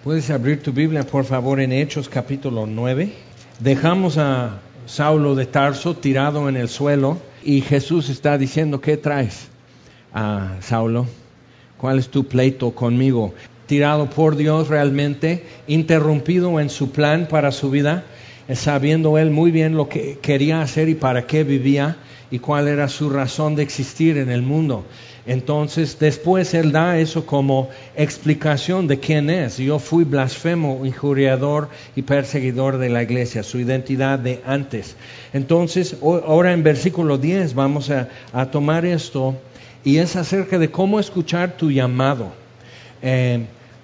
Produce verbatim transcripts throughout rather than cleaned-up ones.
Puedes abrir tu Biblia, por favor, en Hechos capítulo nueve. Dejamos a Saulo de Tarso tirado en el suelo y Jesús está diciendo: ¿qué traes, a Saulo? ¿Cuál es tu pleito conmigo? Tirado por Dios realmente, interrumpido en su plan para su vida, sabiendo él muy bien lo que quería hacer y para qué vivía y cuál era su razón de existir en el mundo. Entonces después él da eso como explicación de quién es. Yo fui blasfemo, injuriador y perseguidor de la iglesia, su identidad de antes. Entonces ahora en versículo diez vamos a, a tomar esto, y es acerca de cómo escuchar tu llamado. Eh,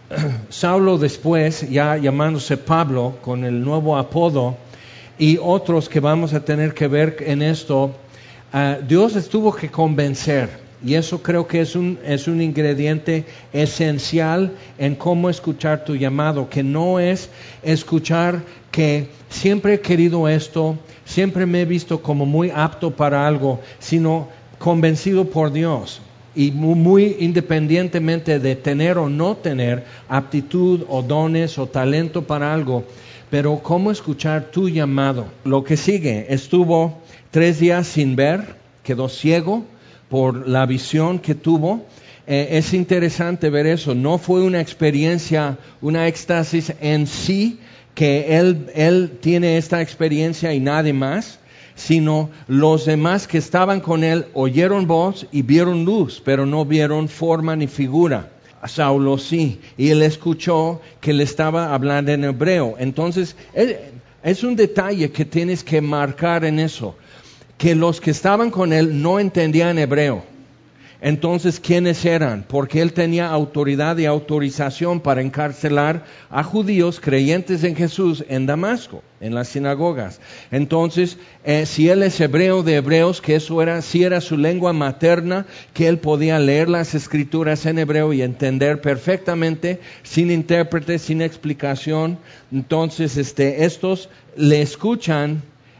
Saulo después, ya llamándose Pablo, con el nuevo apodo, y otros que vamos a tener que ver en esto, uh, Dios les tuvo que convencer. Y eso creo que es un, es un ingrediente esencial en cómo escuchar tu llamado, que no es escuchar que siempre he querido esto, siempre me he visto como muy apto para algo, sino convencido por Dios. Y muy, muy independientemente de tener o no tener aptitud o dones o talento para algo, pero cómo escuchar tu llamado. Lo que sigue, estuvo tres días sin ver, quedó ciego por la visión que tuvo. Eh, es interesante ver eso. No fue una experiencia, una éxtasis en sí, que él, él tiene esta experiencia y nadie más, sino los demás que estaban con él oyeron voz y vieron luz, pero no vieron forma ni figura. Saulo sí, y él escuchó que le estaba hablando en hebreo. Entonces, es, es un detalle que tienes que marcar en eso, que los que estaban con él no entendían hebreo. Entonces, ¿quiénes eran? Porque él tenía autoridad y autorización para encarcelar a judíos creyentes en Jesús en Damasco, en las sinagogas. Entonces, eh, si él es hebreo de hebreos, que eso era, si era su lengua materna, que él podía leer las escrituras en hebreo y entender perfectamente, sin intérprete, sin explicación. Entonces, este, estos le escuchan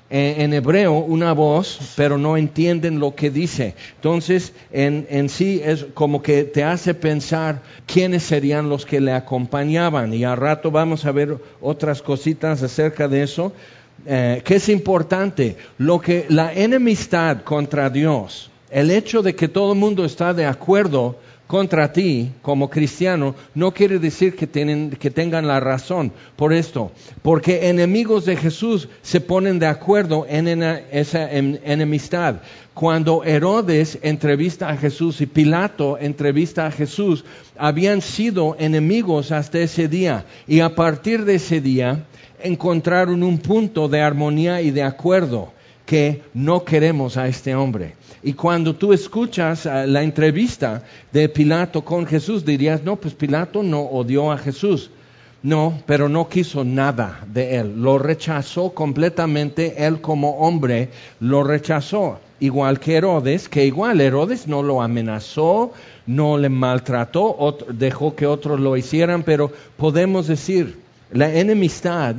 en hebreo una voz, pero no entienden lo que dice. Entonces, en, en sí es como que te hace pensar quiénes serían los que le acompañaban. Y al rato vamos a ver otras cositas acerca de eso. Eh, que es importante, lo que la enemistad contra Dios, el hecho de que todo el mundo está de acuerdo contra ti como cristiano, no quiere decir que, tienen, que tengan la razón por esto, porque enemigos de Jesús se ponen de acuerdo en, en esa en, enemistad. Cuando Herodes entrevista a Jesús y Pilato entrevista a Jesús, habían sido enemigos hasta ese día, y a partir de ese día encontraron un punto de armonía y de acuerdo, que no queremos a este hombre. Y cuando tú escuchas uh, la entrevista de Pilato con Jesús, dirías: no, pues Pilato no odió a Jesús. No, pero no quiso nada de él. Lo rechazó completamente. Él como hombre lo rechazó. Igual que Herodes, que igual Herodes no lo amenazó, no le maltrató, otro, dejó que otros lo hicieran, pero podemos decir, la enemistad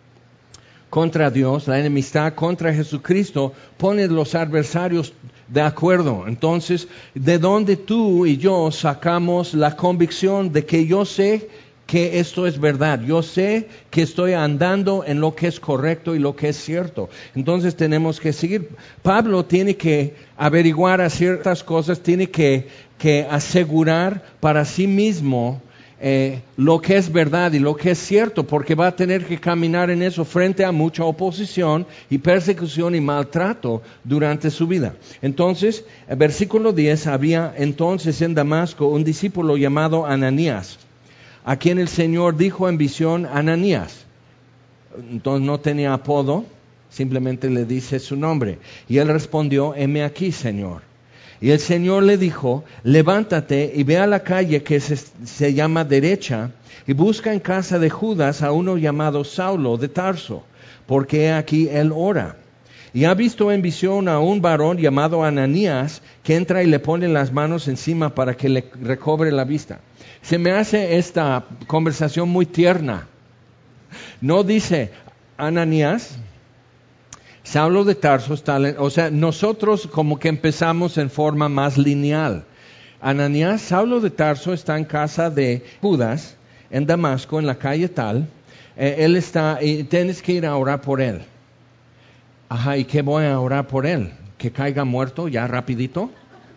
contra Dios, la enemistad contra Jesucristo, pone los adversarios de acuerdo. Entonces, ¿de dónde tú y yo sacamos la convicción de que yo sé que esto es verdad? Yo sé que estoy andando en lo que es correcto y lo que es cierto. Entonces tenemos que seguir. Pablo tiene que averiguar a ciertas cosas, tiene que, que asegurar para sí mismo Eh, lo que es verdad y lo que es cierto, porque va a tener que caminar en eso frente a mucha oposición y persecución y maltrato durante su vida. Entonces, el versículo diez, había entonces en Damasco un discípulo llamado Ananías, a quien el Señor dijo en visión: Ananías. Entonces no tenía apodo, simplemente le dice su nombre. Y él respondió: heme aquí, Señor. Y el Señor le dijo: levántate y ve a la calle que se, se llama Derecha, y busca en casa de Judas a uno llamado Saulo de Tarso, porque aquí él ora. Y ha visto en visión a un varón llamado Ananías, que entra y le pone las manos encima para que le recobre la vista. Se me hace esta conversación muy tierna. No dice Ananías, Saulo de Tarso está, o sea, nosotros como que empezamos en forma más lineal. Ananías, Saulo de Tarso está en casa de Judas, en Damasco, en la calle tal, eh, él está, y tienes que ir a orar por él. Ajá, ¿y qué voy a orar por él? ¿Que caiga muerto ya rapidito?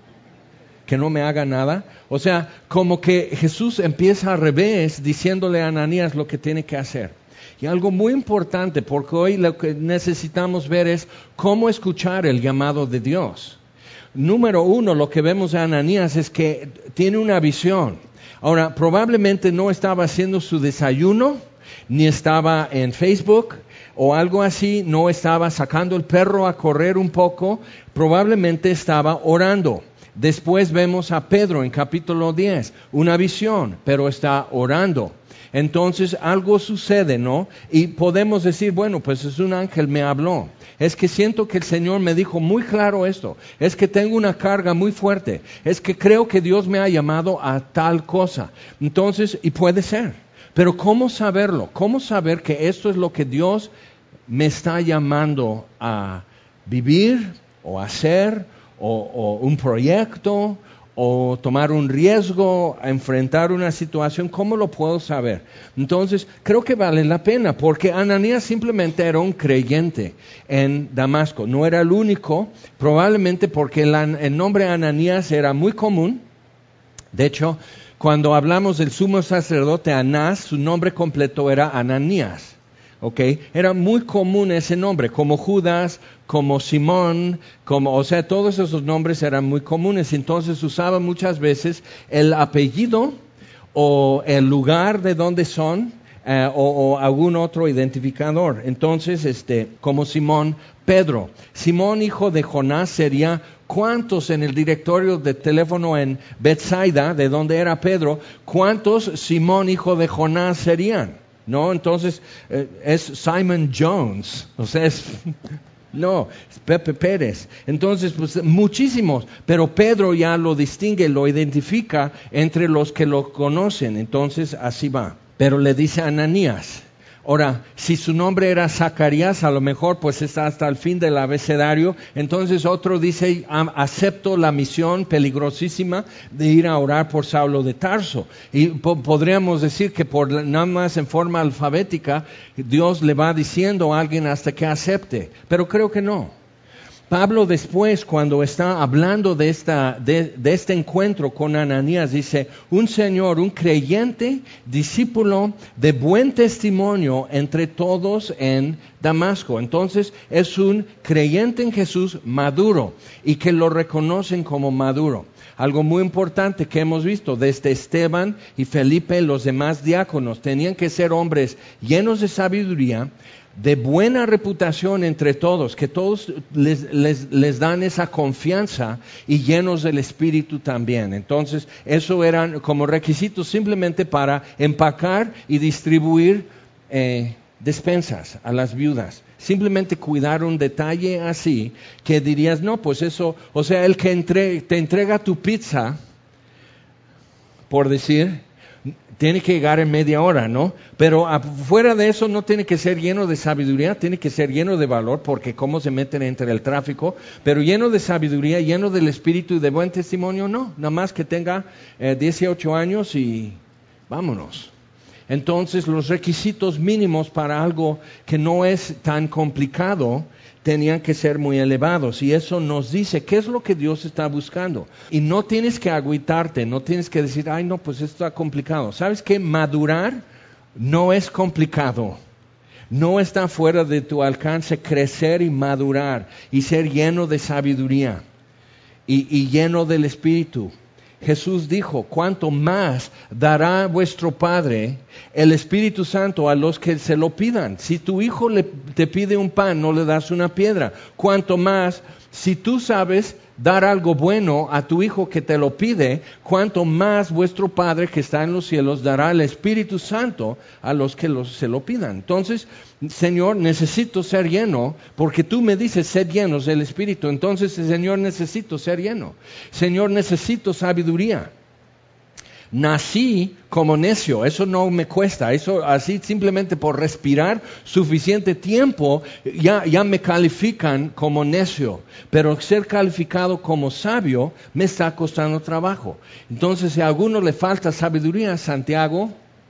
¿Que no me haga nada? O sea, como que Jesús empieza al revés, diciéndole a Ananías lo que tiene que hacer. Y algo muy importante, porque hoy lo que necesitamos ver es cómo escuchar el llamado de Dios. Número uno, lo que vemos de Ananías es que tiene una visión. Ahora, probablemente no estaba haciendo su desayuno, ni estaba en Facebook o algo así, no estaba sacando el perro a correr un poco, probablemente estaba orando. Después vemos a Pedro en capítulo diez, una visión, pero está orando. Entonces algo sucede, ¿no? Y podemos decir, bueno, pues es un ángel me habló. Es que siento que el Señor me dijo muy claro esto. Es que tengo una carga muy fuerte. Es que creo que Dios me ha llamado a tal cosa. Entonces, y puede ser. Pero ¿cómo saberlo? ¿Cómo saber que esto es lo que Dios me está llamando a vivir o hacer o, o un proyecto o tomar un riesgo, a enfrentar una situación? ¿Cómo lo puedo saber? Entonces, creo que vale la pena, porque Ananías simplemente era un creyente en Damasco. No era el único, probablemente porque el, el nombre Ananías era muy común. De hecho, cuando hablamos del sumo sacerdote Anás, su nombre completo era Ananías. Okay. Era muy común ese nombre, como Judas, como Simón, como, o sea, todos esos nombres eran muy comunes. Entonces usaba muchas veces el apellido o el lugar de donde son eh, o, o algún otro identificador. Entonces, este, como Simón Pedro. Simón, hijo de Jonás, sería ¿cuántos en el directorio de teléfono en Bethsaida, de donde era Pedro, cuántos Simón, hijo de Jonás serían? No, entonces eh, es Simon Jones, o sea, es, no, es Pepe Pérez. Entonces, pues muchísimos, pero Pedro ya lo distingue, lo identifica entre los que lo conocen, entonces así va. Pero le dice a Ananías. Ahora, si su nombre era Zacarías, a lo mejor pues está hasta el fin del abecedario. Entonces otro dice, acepto la misión peligrosísima de ir a orar por Saulo de Tarso. Y po- podríamos decir que por nada más en forma alfabética, Dios le va diciendo a alguien hasta que acepte. Pero creo que no. Pablo después, cuando está hablando de, esta, de, de este encuentro con Ananías, dice, un señor, un creyente, discípulo de buen testimonio entre todos en Damasco. Entonces, es un creyente en Jesús maduro y que lo reconocen como maduro. Algo muy importante que hemos visto, desde Esteban y Felipe, los demás diáconos, tenían que ser hombres llenos de sabiduría, de buena reputación entre todos, que todos les, les, les dan esa confianza y llenos del Espíritu también. Entonces, eso eran como requisitos simplemente para empacar y distribuir eh, despensas a las viudas. Simplemente cuidar un detalle así, que dirías, no, pues eso, o sea, el que entre, te entrega tu pizza, por decir, tiene que llegar en media hora, ¿no? Pero fuera de eso no tiene que ser lleno de sabiduría, tiene que ser lleno de valor, porque cómo se meten entre el tráfico, pero lleno de sabiduría, lleno del Espíritu y de buen testimonio, no, nada más que tenga eh, dieciocho años y vámonos. Entonces los requisitos mínimos para algo que no es tan complicado tenían que ser muy elevados, y eso nos dice qué es lo que Dios está buscando. Y no tienes que agüitarte, no tienes que decir, ay no, pues esto está complicado. ¿Sabes qué? Madurar no es complicado. No está fuera de tu alcance crecer y madurar y ser lleno de sabiduría y, y lleno del Espíritu. Jesús dijo, cuánto más dará vuestro Padre el Espíritu Santo a los que se lo pidan. Si tu hijo le, te pide un pan, no le das una piedra. Cuánto más, si tú sabes dar algo bueno a tu hijo que te lo pide, cuánto más vuestro Padre que está en los cielos dará el Espíritu Santo a los que los, se lo pidan. Entonces, Señor, necesito ser lleno, porque tú me dices ser llenos del Espíritu. Entonces, Señor, necesito ser lleno. Señor, necesito sabiduría. Nací como necio, eso no me cuesta, eso así simplemente por respirar suficiente tiempo ya, ya me califican como necio, pero ser calificado como sabio me está costando trabajo. Entonces, si a alguno le falta sabiduría, Santiago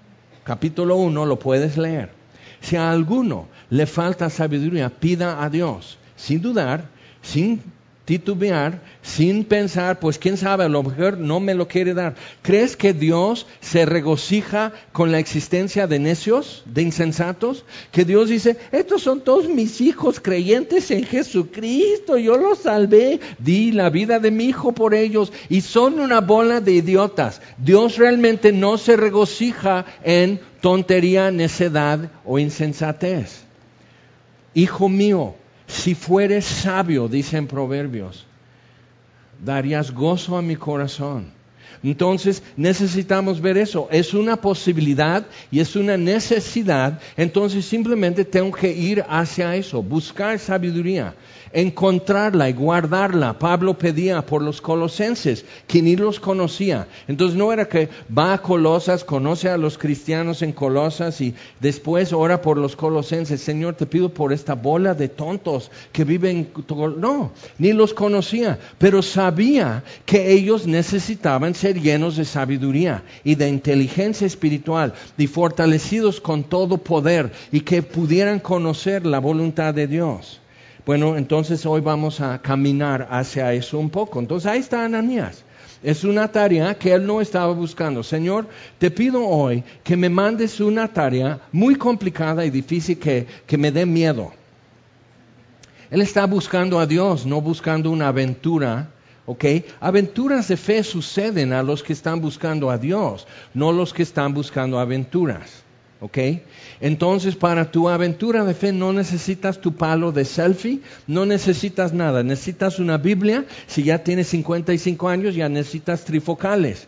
capítulo uno, lo puedes leer. Si a alguno le falta sabiduría, pida a Dios, sin dudar, sin titubear, sin pensar, pues quién sabe, a lo mejor no me lo quiere dar. ¿Crees que Dios se regocija con la existencia de necios, de insensatos? Que Dios dice, estos son todos mis hijos creyentes en Jesucristo, yo los salvé, di la vida de mi hijo por ellos, y son una bola de idiotas. Dios realmente no se regocija en tontería, necedad o insensatez. Hijo mío, si fueres sabio, dice en Proverbios, darías gozo a mi corazón. Entonces necesitamos ver eso. Es una posibilidad y es una necesidad. Entonces simplemente tengo que ir hacia eso, buscar sabiduría, encontrarla y guardarla. Pablo pedía por los colosenses, que ni los conocía. Entonces no era que va a Colosas, conoce a los cristianos en Colosas y después ora por los colosenses. Señor, te pido por esta bola de tontos que viven. No, ni los conocía, pero sabía que ellos necesitaban ser llenos de sabiduría y de inteligencia espiritual y fortalecidos con todo poder y que pudieran conocer la voluntad de Dios. Bueno, entonces hoy vamos a caminar hacia eso un poco. Entonces ahí está Ananías. Es una tarea que él no estaba buscando. Señor, te pido hoy que me mandes una tarea muy complicada y difícil que, que me dé miedo. Él está buscando a Dios, no buscando una aventura. ¿Ok? Aventuras de fe suceden a los que están buscando a Dios, no los que están buscando aventuras. ¿Ok? Entonces, para tu aventura de fe no necesitas tu palo de selfie, no necesitas nada. Necesitas una Biblia. Si ya tienes cincuenta y cinco años, ya necesitas trifocales.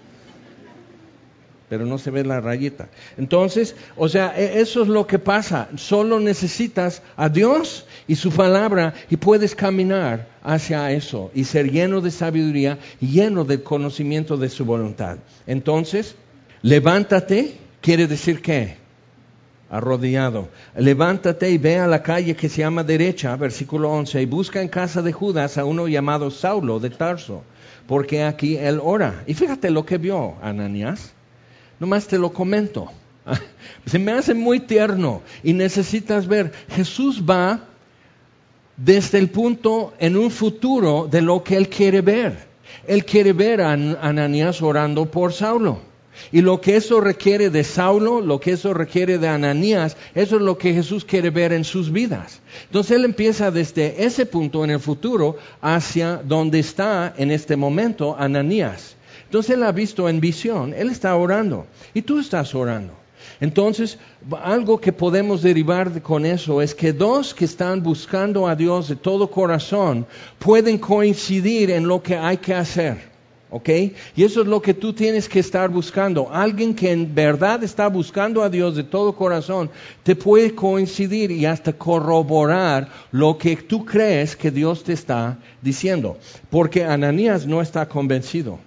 Pero no se ve la rayita. Entonces, o sea, eso es lo que pasa. Solo necesitas a Dios y su palabra y puedes caminar hacia eso y ser lleno de sabiduría y lleno del conocimiento de su voluntad. Entonces, levántate, quiere decir ¿qué? Arrodillado. Levántate y ve a la calle que se llama derecha, versículo once, y busca en casa de Judas a uno llamado Saulo de Tarso, porque aquí él ora. Y fíjate lo que vio Ananías. Nomás te lo comento. Se me hace muy tierno y necesitas ver. Jesús va desde el punto en un futuro de lo que Él quiere ver. Él quiere ver a Ananías orando por Saulo. Y lo que eso requiere de Saulo, lo que eso requiere de Ananías, eso es lo que Jesús quiere ver en sus vidas. Entonces Él empieza desde ese punto en el futuro hacia donde está en este momento Ananías. Entonces Él ha visto en visión, Él está orando y tú estás orando. Entonces, algo que podemos derivar con eso es que dos que están buscando a Dios de todo corazón pueden coincidir en lo que hay que hacer, ¿ok? Y eso es lo que tú tienes que estar buscando. Alguien que en verdad está buscando a Dios de todo corazón te puede coincidir y hasta corroborar lo que tú crees que Dios te está diciendo. Porque Ananías no está convencido.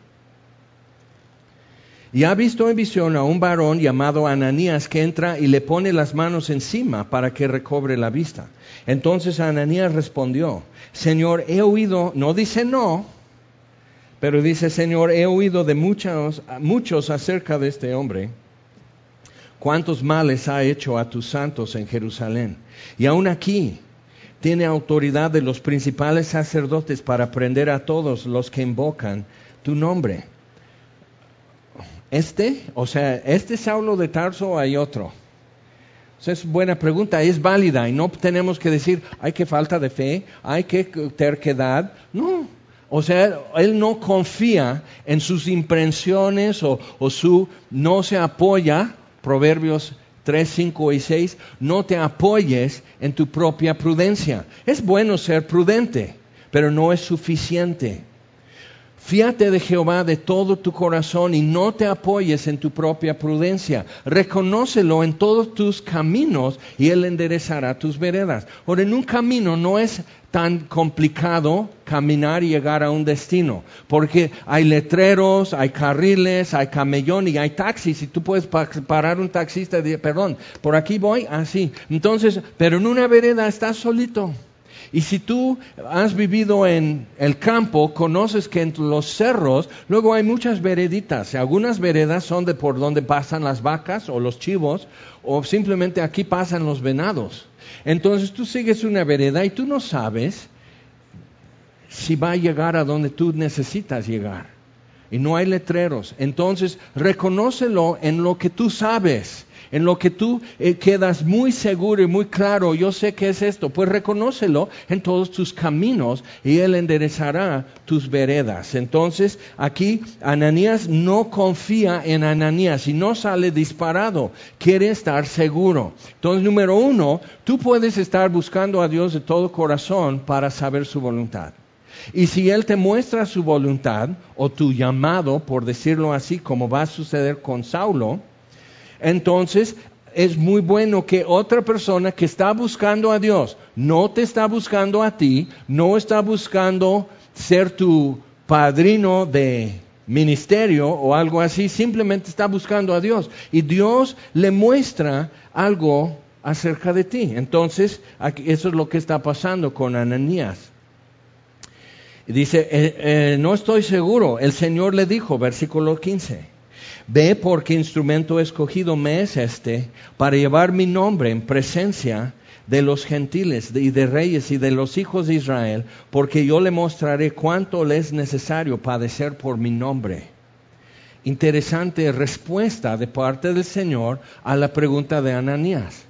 Y ha visto en visión a un varón llamado Ananías que entra y le pone las manos encima para que recobre la vista. Entonces Ananías respondió, Señor, he oído, no dice no, pero dice, Señor, he oído de muchos, muchos acerca de este hombre, cuántos males ha hecho a tus santos en Jerusalén. Y aún aquí tiene autoridad de los principales sacerdotes para prender a todos los que invocan tu nombre. Este, o sea, este Saulo de Tarso o hay otro. O sea, es buena pregunta, es válida y no tenemos que decir, hay que falta de fe, hay que terquedad. No, o sea, él no confía en sus impresiones o, o su, no se apoya, Proverbios tres, cinco y seis, no te apoyes en tu propia prudencia. Es bueno ser prudente, pero no es suficiente. Fíate de Jehová de todo tu corazón y no te apoyes en tu propia prudencia. Reconócelo en todos tus caminos y Él enderezará tus veredas. Ahora, en un camino no es tan complicado caminar y llegar a un destino, porque hay letreros, hay carriles, hay camellón y hay taxis, y tú puedes parar un taxista y decir, perdón, por aquí voy, así. Entonces, pero en una vereda estás solito. Y si tú has vivido en el campo, conoces que en los cerros luego hay muchas vereditas. Algunas veredas son de por donde pasan las vacas o los chivos, o simplemente aquí pasan los venados. Entonces tú sigues una vereda y tú no sabes si va a llegar a donde tú necesitas llegar. Y no hay letreros. Entonces reconócelo en lo que tú sabes. En lo que tú eh, quedas muy seguro y muy claro, yo sé que es esto, pues reconócelo en todos tus caminos y Él enderezará tus veredas. Entonces, aquí Ananías no confía en Ananías y no sale disparado, quiere estar seguro. Entonces, número uno, tú puedes estar buscando a Dios de todo corazón para saber su voluntad. Y si Él te muestra su voluntad, o tu llamado, por decirlo así, como va a suceder con Saulo, entonces es muy bueno que otra persona que está buscando a Dios, no te está buscando a ti, no está buscando ser tu padrino de ministerio o algo así, simplemente está buscando a Dios. Y Dios le muestra algo acerca de ti. Entonces, aquí, eso es lo que está pasando con Ananías. Dice, eh, eh, no estoy seguro. El Señor le dijo, versículo quince. Ve porque instrumento escogido me es este para llevar mi nombre en presencia de los gentiles y de reyes y de los hijos de Israel, porque yo le mostraré cuánto le es necesario padecer por mi nombre. Interesante respuesta de parte del Señor a la pregunta de Ananías.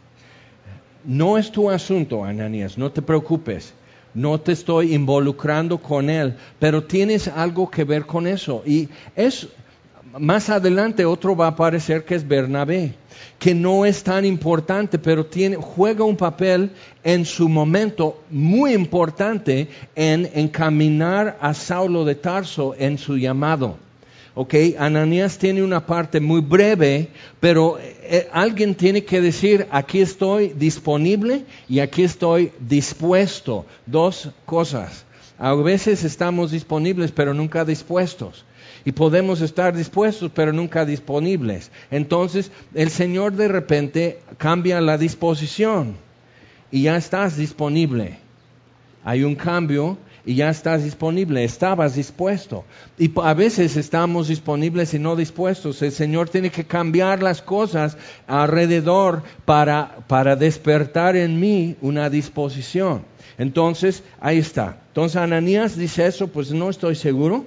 No es tu asunto, Ananías, no te preocupes. No te estoy involucrando con él, pero tienes algo que ver con eso. Y es... Más adelante otro va a aparecer que es Bernabé, que no es tan importante, pero tiene, juega un papel en su momento muy importante en encaminar a Saulo de Tarso en su llamado. Okay, Ananías tiene una parte muy breve, pero eh, alguien tiene que decir, aquí estoy disponible y aquí estoy dispuesto. Dos cosas. A veces estamos disponibles, pero nunca dispuestos. Y podemos estar dispuestos, pero nunca disponibles. Entonces, el Señor de repente cambia la disposición y ya estás disponible. Hay un cambio y ya estás disponible. Estabas dispuesto. Y a veces estamos disponibles y no dispuestos. El Señor tiene que cambiar las cosas alrededor para, para despertar en mí una disposición. Entonces, ahí está. Entonces, Ananías dice eso, pues no estoy seguro.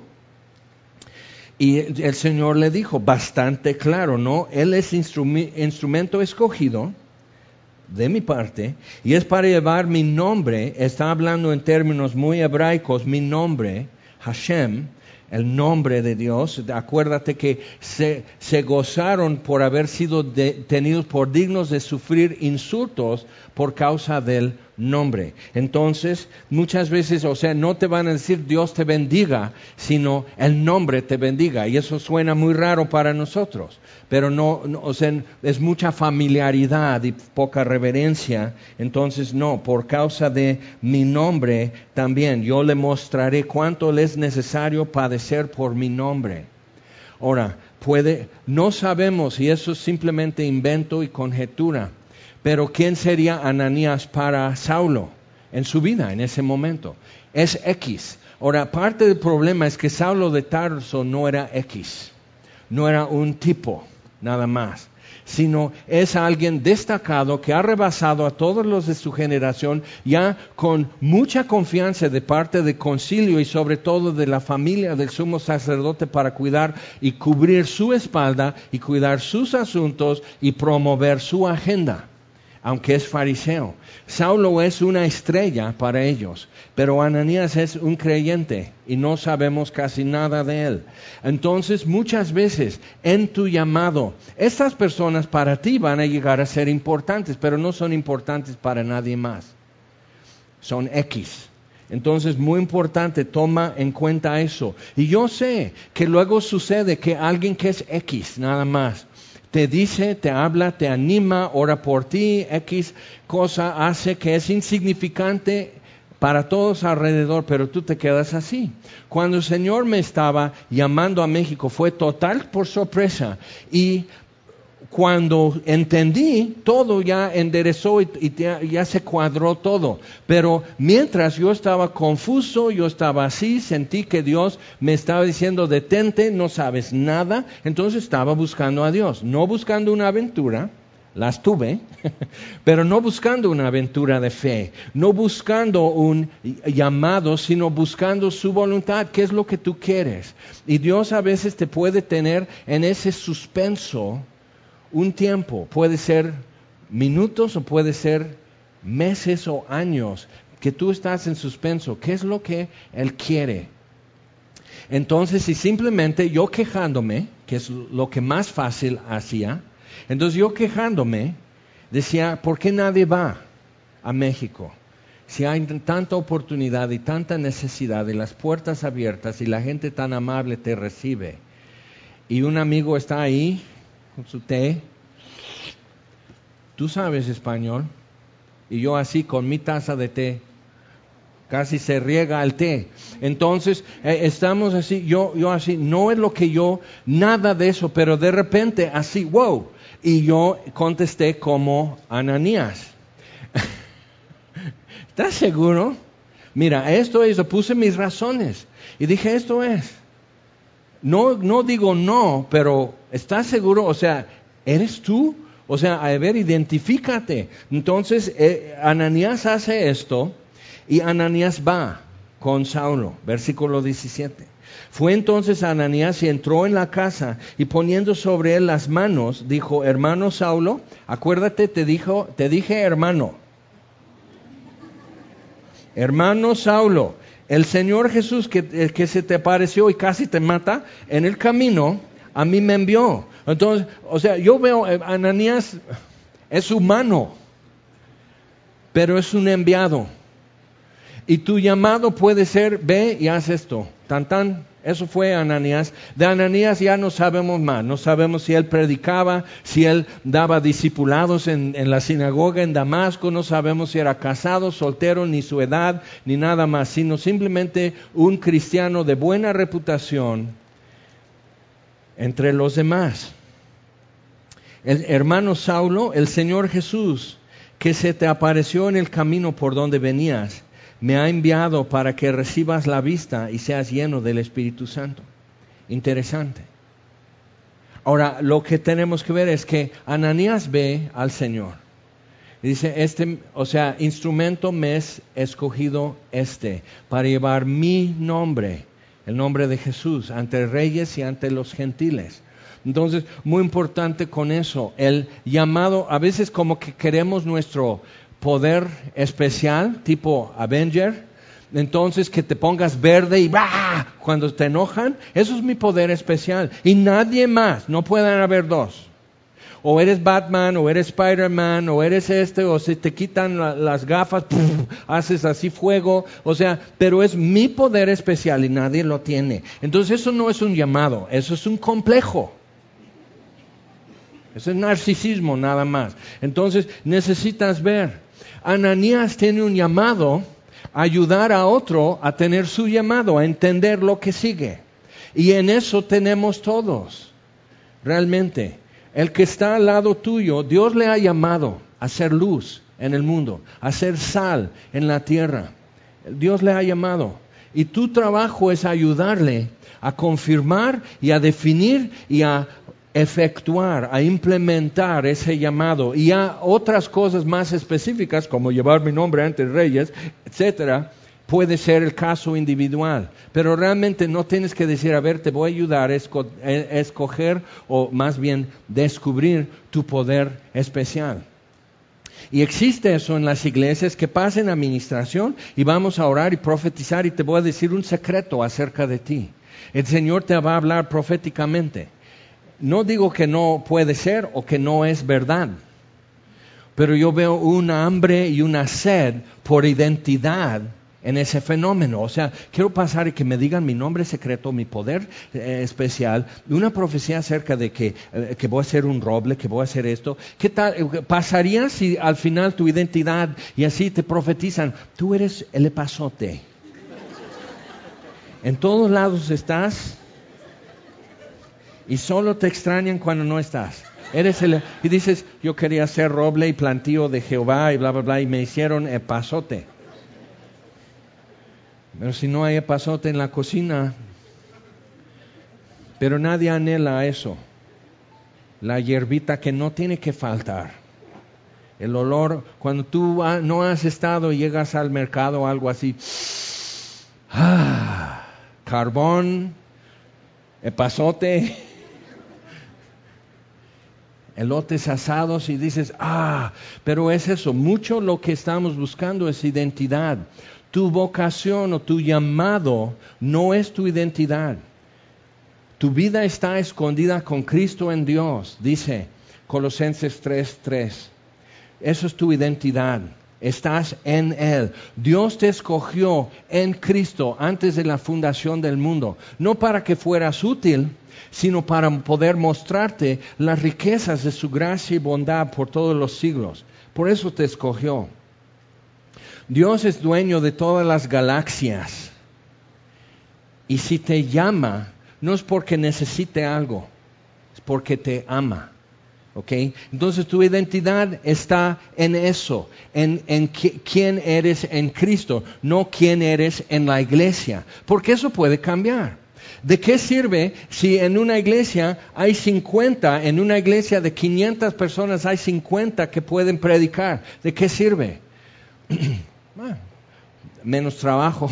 Y el Señor le dijo, bastante claro, ¿no? Él es instrum- instrumento escogido de mi parte, y es para llevar mi nombre, está hablando en términos muy hebraicos, mi nombre, Hashem, el nombre de Dios. Acuérdate que se, se gozaron por haber sido de, tenidos por dignos de sufrir insultos por causa del nombre. Entonces, muchas veces, o sea, no te van a decir Dios te bendiga, sino el nombre te bendiga. Y eso suena muy raro para nosotros. Pero no, no, o sea, es mucha familiaridad y poca reverencia. Entonces, no, por causa de mi nombre también, yo le mostraré cuánto le es necesario padecer por mi nombre. Ahora, puede, no sabemos, y eso es simplemente invento y conjetura, pero ¿quién sería Ananías para Saulo en su vida en ese momento? Es X. Ahora, parte del problema es que Saulo de Tarso no era X, no era un tipo, nada más, sino es alguien destacado que ha rebasado a todos los de su generación, ya con mucha confianza de parte del concilio y sobre todo de la familia del sumo sacerdote para cuidar y cubrir su espalda y cuidar sus asuntos y promover su agenda. Aunque es fariseo. Saulo es una estrella para ellos, pero Ananías es un creyente y no sabemos casi nada de él. Entonces, muchas veces en tu llamado, estas personas para ti van a llegar a ser importantes, pero no son importantes para nadie más. Son X. Entonces, muy importante, toma en cuenta eso. Y yo sé que luego sucede que alguien que es X, nada más, te dice, te habla, te anima, ora por ti, X cosa hace que es insignificante para todos alrededor, pero tú te quedas así. Cuando el Señor me estaba llamando a México fue total por sorpresa y cuando entendí, todo ya enderezó y, y ya, ya se cuadró todo. Pero mientras yo estaba confuso, yo estaba así, sentí que Dios me estaba diciendo, detente, no sabes nada. Entonces estaba buscando a Dios, no buscando una aventura. Las tuve, pero no buscando una aventura de fe, no buscando un llamado, sino buscando su voluntad, qué es lo que tú quieres. Y Dios a veces te puede tener en ese suspenso un tiempo, puede ser minutos o puede ser meses o años, que tú estás en suspenso, qué es lo que Él quiere. Entonces, si simplemente yo quejándome, que es lo que más fácil hacía, entonces yo quejándome, decía, ¿por qué nadie va a México? Si hay tanta oportunidad y tanta necesidad y las puertas abiertas y la gente tan amable te recibe. Y un amigo está ahí con su té. Tú sabes español. Y yo así con mi taza de té. Casi se riega el té. Entonces, eh, estamos así, yo, yo así, no es lo que yo, nada de eso, pero de repente así, wow. Y yo contesté como Ananías. ¿Estás seguro? Mira, esto es, puse mis razones. Y dije, esto es. No, no digo no, pero ¿estás seguro? O sea, ¿eres tú? O sea, a ver, identifícate. Entonces, eh, Ananías hace esto. Y Ananías va con Saulo, versículo diecisiete. Fue entonces Ananías y entró en la casa y poniendo sobre él las manos, dijo, hermano Saulo, acuérdate, te dijo, te dije hermano. Hermano Saulo, el Señor Jesús que, que se te apareció y casi te mata, en el camino a mí me envió. Entonces, o sea, yo veo, Ananías es humano, pero es un enviado. Y tu llamado puede ser, ve y haz esto. Tan tan, eso fue Ananías. De Ananías ya no sabemos más. No sabemos si él predicaba, si él daba discipulados en, en la sinagoga en Damasco. No sabemos si era casado, soltero, ni su edad, ni nada más. Sino simplemente un cristiano de buena reputación entre los demás. El hermano Saulo, el Señor Jesús, que se te apareció en el camino por donde venías, me ha enviado para que recibas la vista y seas lleno del Espíritu Santo. Interesante. Ahora, lo que tenemos que ver es que Ananías ve al Señor. Y dice, este, o sea, instrumento me es escogido este, para llevar mi nombre, el nombre de Jesús, ante reyes y ante los gentiles. Entonces, muy importante con eso, el llamado, a veces como que queremos nuestro poder especial, tipo Avenger, entonces que te pongas verde y ¡bah! Cuando te enojan, eso es mi poder especial, y nadie más, no pueden haber dos. O eres Batman, o eres Spider-Man, o eres este, o se te quitan la, las gafas, ¡puf! Haces así fuego, o sea, pero es mi poder especial y nadie lo tiene. Entonces eso no es un llamado, eso es un complejo. Eso es narcisismo nada más. Entonces necesitas ver. Ananías tiene un llamado a ayudar a otro a tener su llamado, a entender lo que sigue. Y en eso tenemos todos, realmente. El que está al lado tuyo, Dios le ha llamado a ser luz en el mundo, a ser sal en la tierra. Dios le ha llamado. Y tu trabajo es ayudarle a confirmar y a definir y a efectuar, a implementar ese llamado y a otras cosas más específicas como llevar mi nombre ante reyes, etcétera. Puede ser el caso individual, pero realmente no tienes que decir, a ver, te voy a ayudar a esco- a escoger o más bien descubrir tu poder especial. Y existe eso en las iglesias, que pasen administración y vamos a orar y profetizar y te voy a decir un secreto acerca de ti. El Señor te va a hablar proféticamente. No digo que no puede ser o que no es verdad, pero yo veo una hambre y una sed por identidad en ese fenómeno. O sea, quiero pasar y que me digan mi nombre secreto, mi poder eh, especial, una profecía acerca de que, eh, que voy a ser un roble, que voy a hacer esto. ¿Qué tal? ¿Pasaría si al final tu identidad y así te profetizan, tú eres el epazote? En todos lados estás y solo te extrañan cuando no estás. Eres el, y dices, yo quería ser roble y plantío de Jehová y bla, bla, bla, y me hicieron epazote. Pero si no hay epazote en la cocina, pero nadie anhela eso. La hierbita que no tiene que faltar. El olor, cuando tú no has estado y llegas al mercado o algo así, ah, carbón, epazote, elotes asados y dices, ah, pero es eso, mucho lo que estamos buscando es identidad. Tu vocación o tu llamado no es tu identidad. Tu vida está escondida con Cristo en Dios, dice Colosenses tres tres. Eso es tu identidad. Estás en Él. Dios te escogió en Cristo antes de la fundación del mundo. No para que fueras útil, sino para poder mostrarte las riquezas de su gracia y bondad por todos los siglos. Por eso te escogió. Dios es dueño de todas las galaxias. Y si te llama, no es porque necesite algo, es porque te ama. ¿Okay? Entonces tu identidad está en eso, en, en qui- quién eres en Cristo, no quién eres en la iglesia, porque eso puede cambiar. ¿De qué sirve si en una iglesia hay cincuenta, en una iglesia de quinientas personas hay cincuenta que pueden predicar? ¿De qué sirve? Bueno, menos trabajo.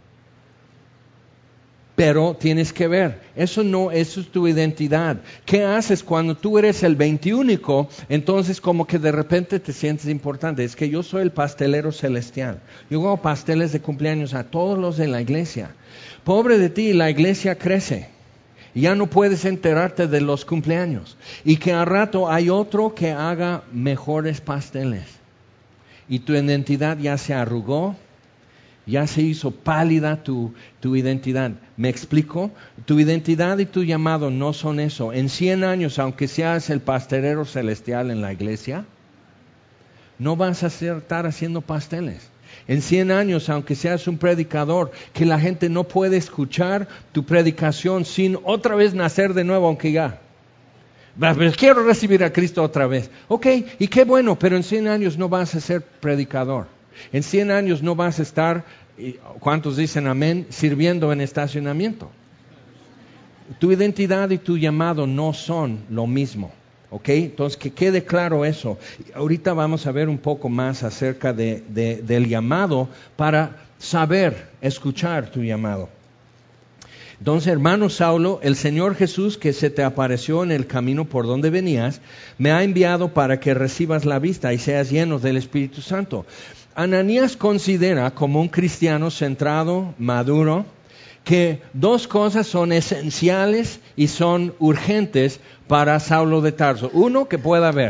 Pero tienes que ver, eso no, eso es tu identidad. ¿Qué haces cuando tú eres el veintiúnico? Entonces como que de repente te sientes importante. Es que yo soy el pastelero celestial. Yo hago pasteles de cumpleaños a todos los de la iglesia. Pobre de ti, la iglesia crece. Ya no puedes enterarte de los cumpleaños. Y que al rato hay otro que haga mejores pasteles. Y tu identidad ya se arrugó. Ya se hizo pálida tu, tu identidad. ¿Me explico? Tu identidad y tu llamado no son eso. En cien años, aunque seas el pastelero celestial en la iglesia, no vas a estar haciendo pasteles. En cien años, aunque seas un predicador, que la gente no puede escuchar tu predicación sin otra vez nacer de nuevo, aunque ya. Quiero recibir a Cristo otra vez. Ok, y qué bueno, pero en cien años no vas a ser predicador. En cien años no vas a estar, ¿cuántos dicen amén?, sirviendo en estacionamiento. Tu identidad y tu llamado no son lo mismo, ¿ok? Entonces, que quede claro eso. Ahorita vamos a ver un poco más acerca de, de, del llamado para saber escuchar tu llamado. Entonces, hermano Saulo, el Señor Jesús que se te apareció en el camino por donde venías, me ha enviado para que recibas la vista y seas lleno del Espíritu Santo. Ananías considera como un cristiano centrado, maduro, que dos cosas son esenciales y son urgentes para Saulo de Tarso. Uno, que pueda ver.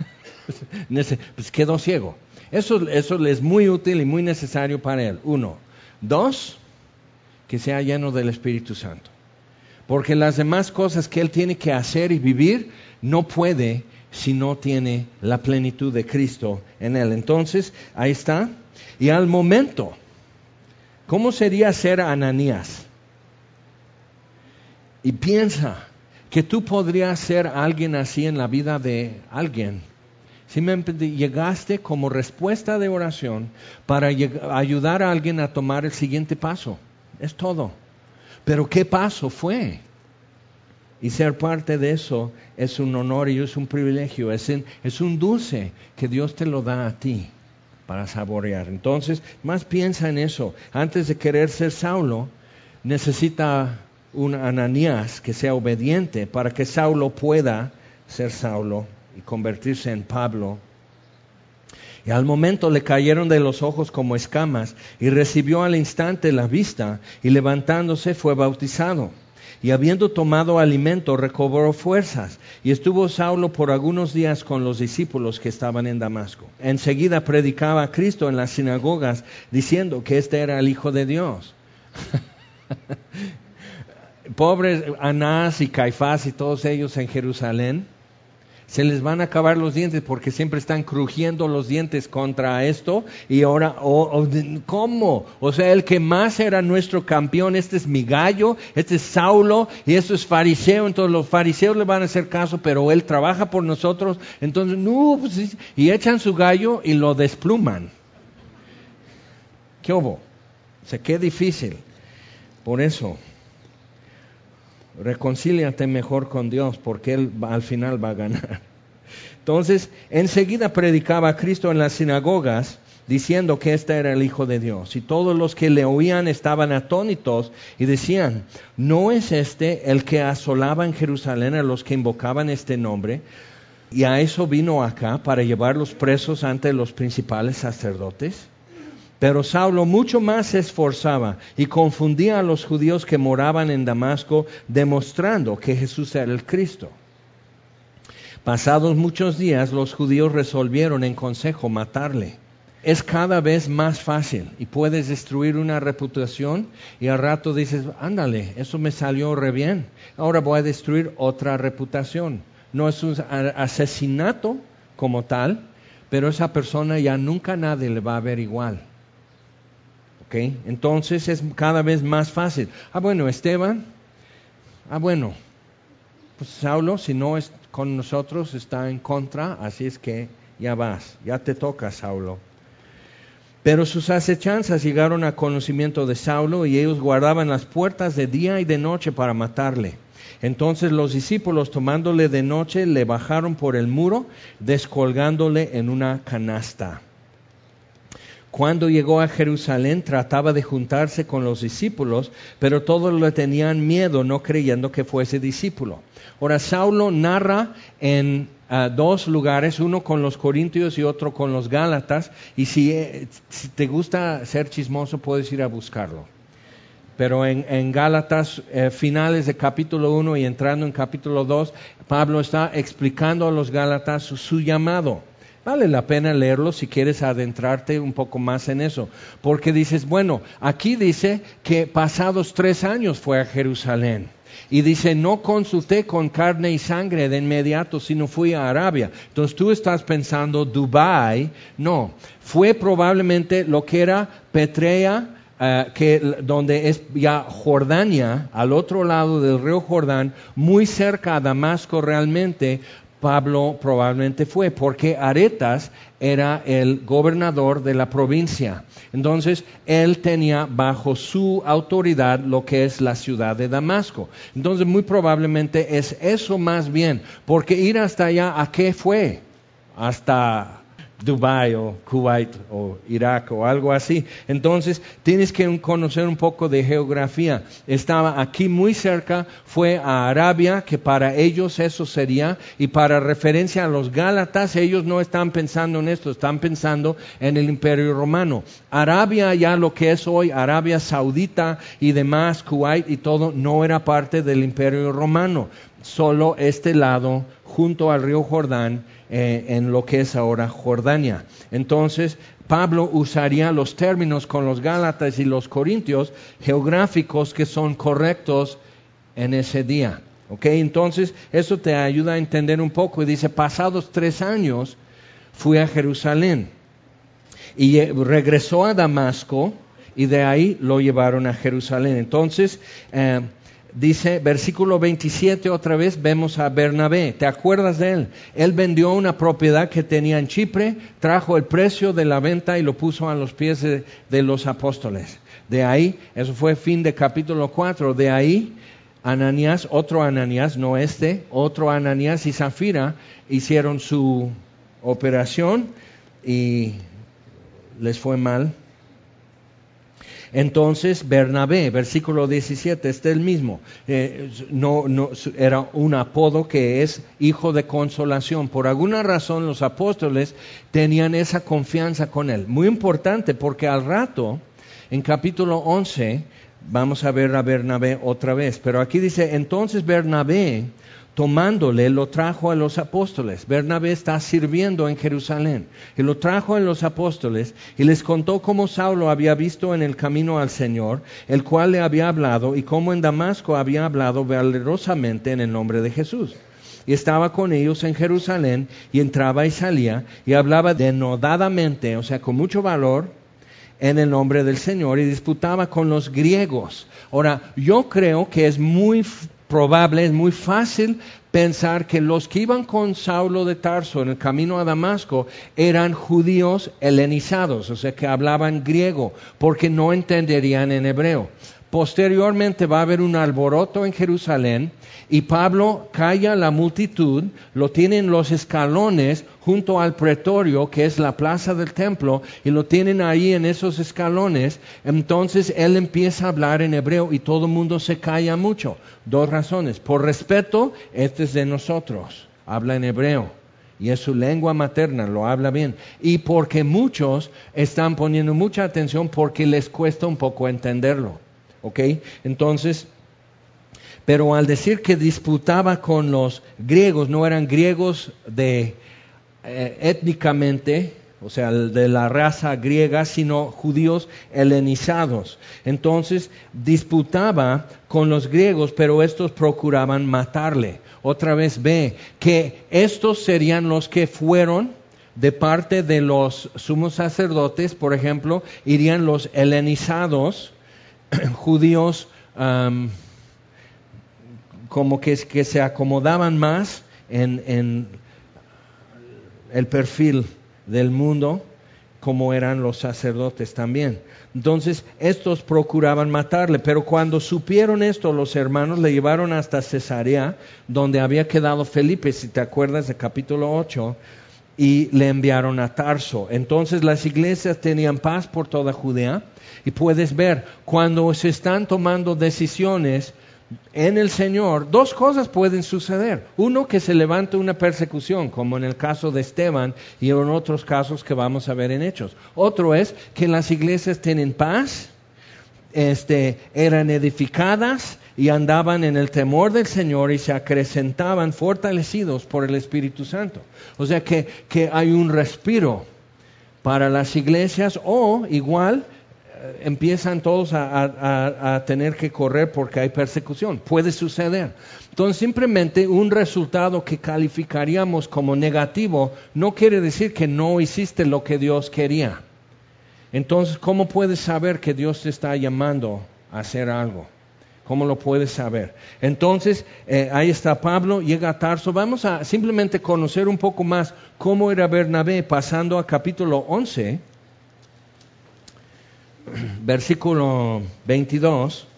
Pues quedó ciego. Eso, eso le es muy útil y muy necesario para él. Uno. Dos, que sea lleno del Espíritu Santo. Porque las demás cosas que él tiene que hacer y vivir, no puede si no tiene la plenitud de Cristo en él. Entonces, ahí está. Y al momento, ¿cómo sería ser Ananías? Y piensa que tú podrías ser alguien así en la vida de alguien. Simplemente llegaste como respuesta de oración para ayudar a alguien a tomar el siguiente paso. Es todo. Pero ¿qué paso fue? Y ser parte de eso es un honor y es un privilegio, es, en, es un dulce que Dios te lo da a ti para saborear. Entonces, más piensa en eso. Antes de querer ser Saulo, necesita un Ananías que sea obediente para que Saulo pueda ser Saulo y convertirse en Pablo. Y al momento le cayeron de los ojos como escamas y recibió al instante la vista y levantándose fue bautizado. Y habiendo tomado alimento, recobró fuerzas. Y estuvo Saulo por algunos días con los discípulos que estaban en Damasco. Enseguida predicaba a Cristo en las sinagogas, diciendo que este era el Hijo de Dios. Pobres Anás y Caifás y todos ellos en Jerusalén, se les van a acabar los dientes porque siempre están crujiendo los dientes contra esto. Y ahora, oh, oh, ¿cómo? O sea, el que más era nuestro campeón, este es mi gallo, este es Saulo, y esto es fariseo. Entonces los fariseos le van a hacer caso, pero él trabaja por nosotros. Entonces, no, pues, sí. Y echan su gallo y lo despluman. ¿Qué hubo? O sea, qué difícil. Por eso, reconcíliate mejor con Dios, porque Él va, al final va a ganar. Entonces, enseguida predicaba a Cristo en las sinagogas, diciendo que este era el Hijo de Dios. Y todos los que le oían estaban atónitos y decían, ¿no es este el que asolaba en Jerusalén a los que invocaban este nombre? Y a eso vino acá, para llevarlos presos ante los principales sacerdotes. Pero Saulo mucho más se esforzaba y confundía a los judíos que moraban en Damasco, demostrando que Jesús era el Cristo. Pasados muchos días, los judíos resolvieron en consejo matarle. Es cada vez más fácil y puedes destruir una reputación y al rato dices, ándale, eso me salió re bien, ahora voy a destruir otra reputación. No es un asesinato como tal, pero esa persona ya nunca nadie le va a ver igual. Okay. Entonces es cada vez más fácil. Ah, bueno, Esteban. Ah, bueno, pues Saulo, si no es con nosotros, está en contra, así es que ya vas, ya te toca, Saulo. Pero sus acechanzas llegaron a conocimiento de Saulo y ellos guardaban las puertas de día y de noche para matarle. Entonces los discípulos, tomándole de noche, le bajaron por el muro, descolgándole en una canasta. Cuando llegó a Jerusalén, trataba de juntarse con los discípulos, pero todos le tenían miedo, no creyendo que fuese discípulo. Ahora, Saulo narra en uh, dos lugares, uno con los corintios y otro con los gálatas, y si, eh, si te gusta ser chismoso, puedes ir a buscarlo. Pero en, en Gálatas, eh, finales de capítulo uno y entrando en capítulo dos, Pablo está explicando a los gálatas su, su llamado. Vale la pena leerlo si quieres adentrarte un poco más en eso. Porque dices, bueno, aquí dice que pasados tres años fue a Jerusalén. Y dice, no consulté con carne y sangre de inmediato, sino fui a Arabia. Entonces tú estás pensando, Dubái. No, fue probablemente lo que era Petrea, Uh, que, donde es ya Jordania, al otro lado del río Jordán, muy cerca a Damasco realmente. Pablo probablemente fue, porque Aretas era el gobernador de la provincia. Entonces, él tenía bajo su autoridad lo que es la ciudad de Damasco. Entonces, muy probablemente es eso más bien, porque ir hasta allá, ¿a qué fue? Hasta Dubái o Kuwait o Irak o algo así. Entonces tienes que conocer un poco de geografía. Estaba aquí muy cerca, fue a Arabia, que para ellos eso sería, y para referencia a los gálatas, ellos no están pensando en esto, están pensando en el Imperio Romano. Arabia, ya lo que es hoy Arabia Saudita y demás, Kuwait y todo, no era parte del Imperio Romano, solo este lado junto al río Jordán, Eh, en lo que es ahora Jordania. Entonces Pablo usaría los términos con los gálatas y los corintios geográficos que son correctos en ese día. ¿Okay? Entonces eso te ayuda a entender un poco. Y dice, pasados tres años fui a Jerusalén y regresó a Damasco y de ahí lo llevaron a Jerusalén. Entonces eh, dice, versículo veintisiete, otra vez vemos a Bernabé. ¿Te acuerdas de él? Él vendió una propiedad que tenía en Chipre, trajo el precio de la venta y lo puso a los pies de, de los apóstoles. De ahí, eso fue fin de capítulo cuatro, de ahí Ananías, otro Ananías, no este, otro Ananías y Zafira hicieron su operación y les fue mal. Entonces Bernabé, versículo diecisiete, este es el mismo, eh, no, no, era un apodo que es hijo de consolación. Por alguna razón los apóstoles tenían esa confianza con él. Muy importante, porque al rato, en capítulo once, vamos a ver a Bernabé otra vez. Pero aquí dice, entonces Bernabé, tomándole, lo trajo a los apóstoles. Bernabé está sirviendo en Jerusalén. Y lo trajo a los apóstoles y les contó cómo Saulo había visto en el camino al Señor, el cual le había hablado, y cómo en Damasco había hablado valerosamente en el nombre de Jesús. y estaba con ellos en Jerusalén, y entraba y salía, y hablaba denodadamente, o sea, con mucho valor, en el nombre del Señor, y disputaba con los griegos. Ahora, yo creo que es muy f- probable, es muy fácil pensar que los que iban con Saulo de Tarso en el camino a Damasco eran judíos helenizados, o sea, que hablaban griego, porque no entenderían en hebreo. Posteriormente va a haber un alboroto en Jerusalén y Pablo calla a la multitud, lo tiene en los escalones junto al pretorio, que es la plaza del templo, y lo tienen ahí en esos escalones. Entonces él empieza a hablar en hebreo y todo el mundo se calla mucho. Dos razones. Por respeto, este es de nosotros, habla en hebreo. Y es su lengua materna, lo habla bien. Y porque muchos están poniendo mucha atención porque les cuesta un poco entenderlo. ¿Ok? Entonces, pero al decir que disputaba con los griegos, no eran griegos de eh, étnicamente, o sea, de la raza griega, sino judíos helenizados. Entonces, disputaba con los griegos, pero estos procuraban matarle. Otra vez ve que estos serían los que fueron de parte de los sumos sacerdotes, por ejemplo, irían los helenizados, judíos um, como que, que se acomodaban más en, en el perfil del mundo, como eran los sacerdotes también. Entonces estos procuraban matarle, pero cuando supieron esto, los hermanos le llevaron hasta Cesarea, donde había quedado Felipe, si te acuerdas de capítulo ocho, y le enviaron a Tarso. Entonces las iglesias tenían paz por toda Judea. Y puedes ver, cuando se están tomando decisiones en el Señor, dos cosas pueden suceder. Uno, que se levante una persecución, como en el caso de Esteban y en otros casos que vamos a ver en Hechos. Otro es que las iglesias tienen paz, este, eran edificadas y andaban en el temor del Señor y se acrecentaban fortalecidos por el Espíritu Santo. O sea que, que hay un respiro para las iglesias, o igual empiezan todos a, a, a tener que correr porque hay persecución. Puede suceder. Entonces, simplemente un resultado que calificaríamos como negativo no quiere decir que no hiciste lo que Dios quería. Entonces, ¿cómo puedes saber que Dios te está llamando a hacer algo? ¿Cómo lo puedes saber? Entonces, eh, ahí está Pablo, llega a Tarso. Vamos a simplemente conocer un poco más cómo era Bernabé, pasando a capítulo once. Versículo veintidós.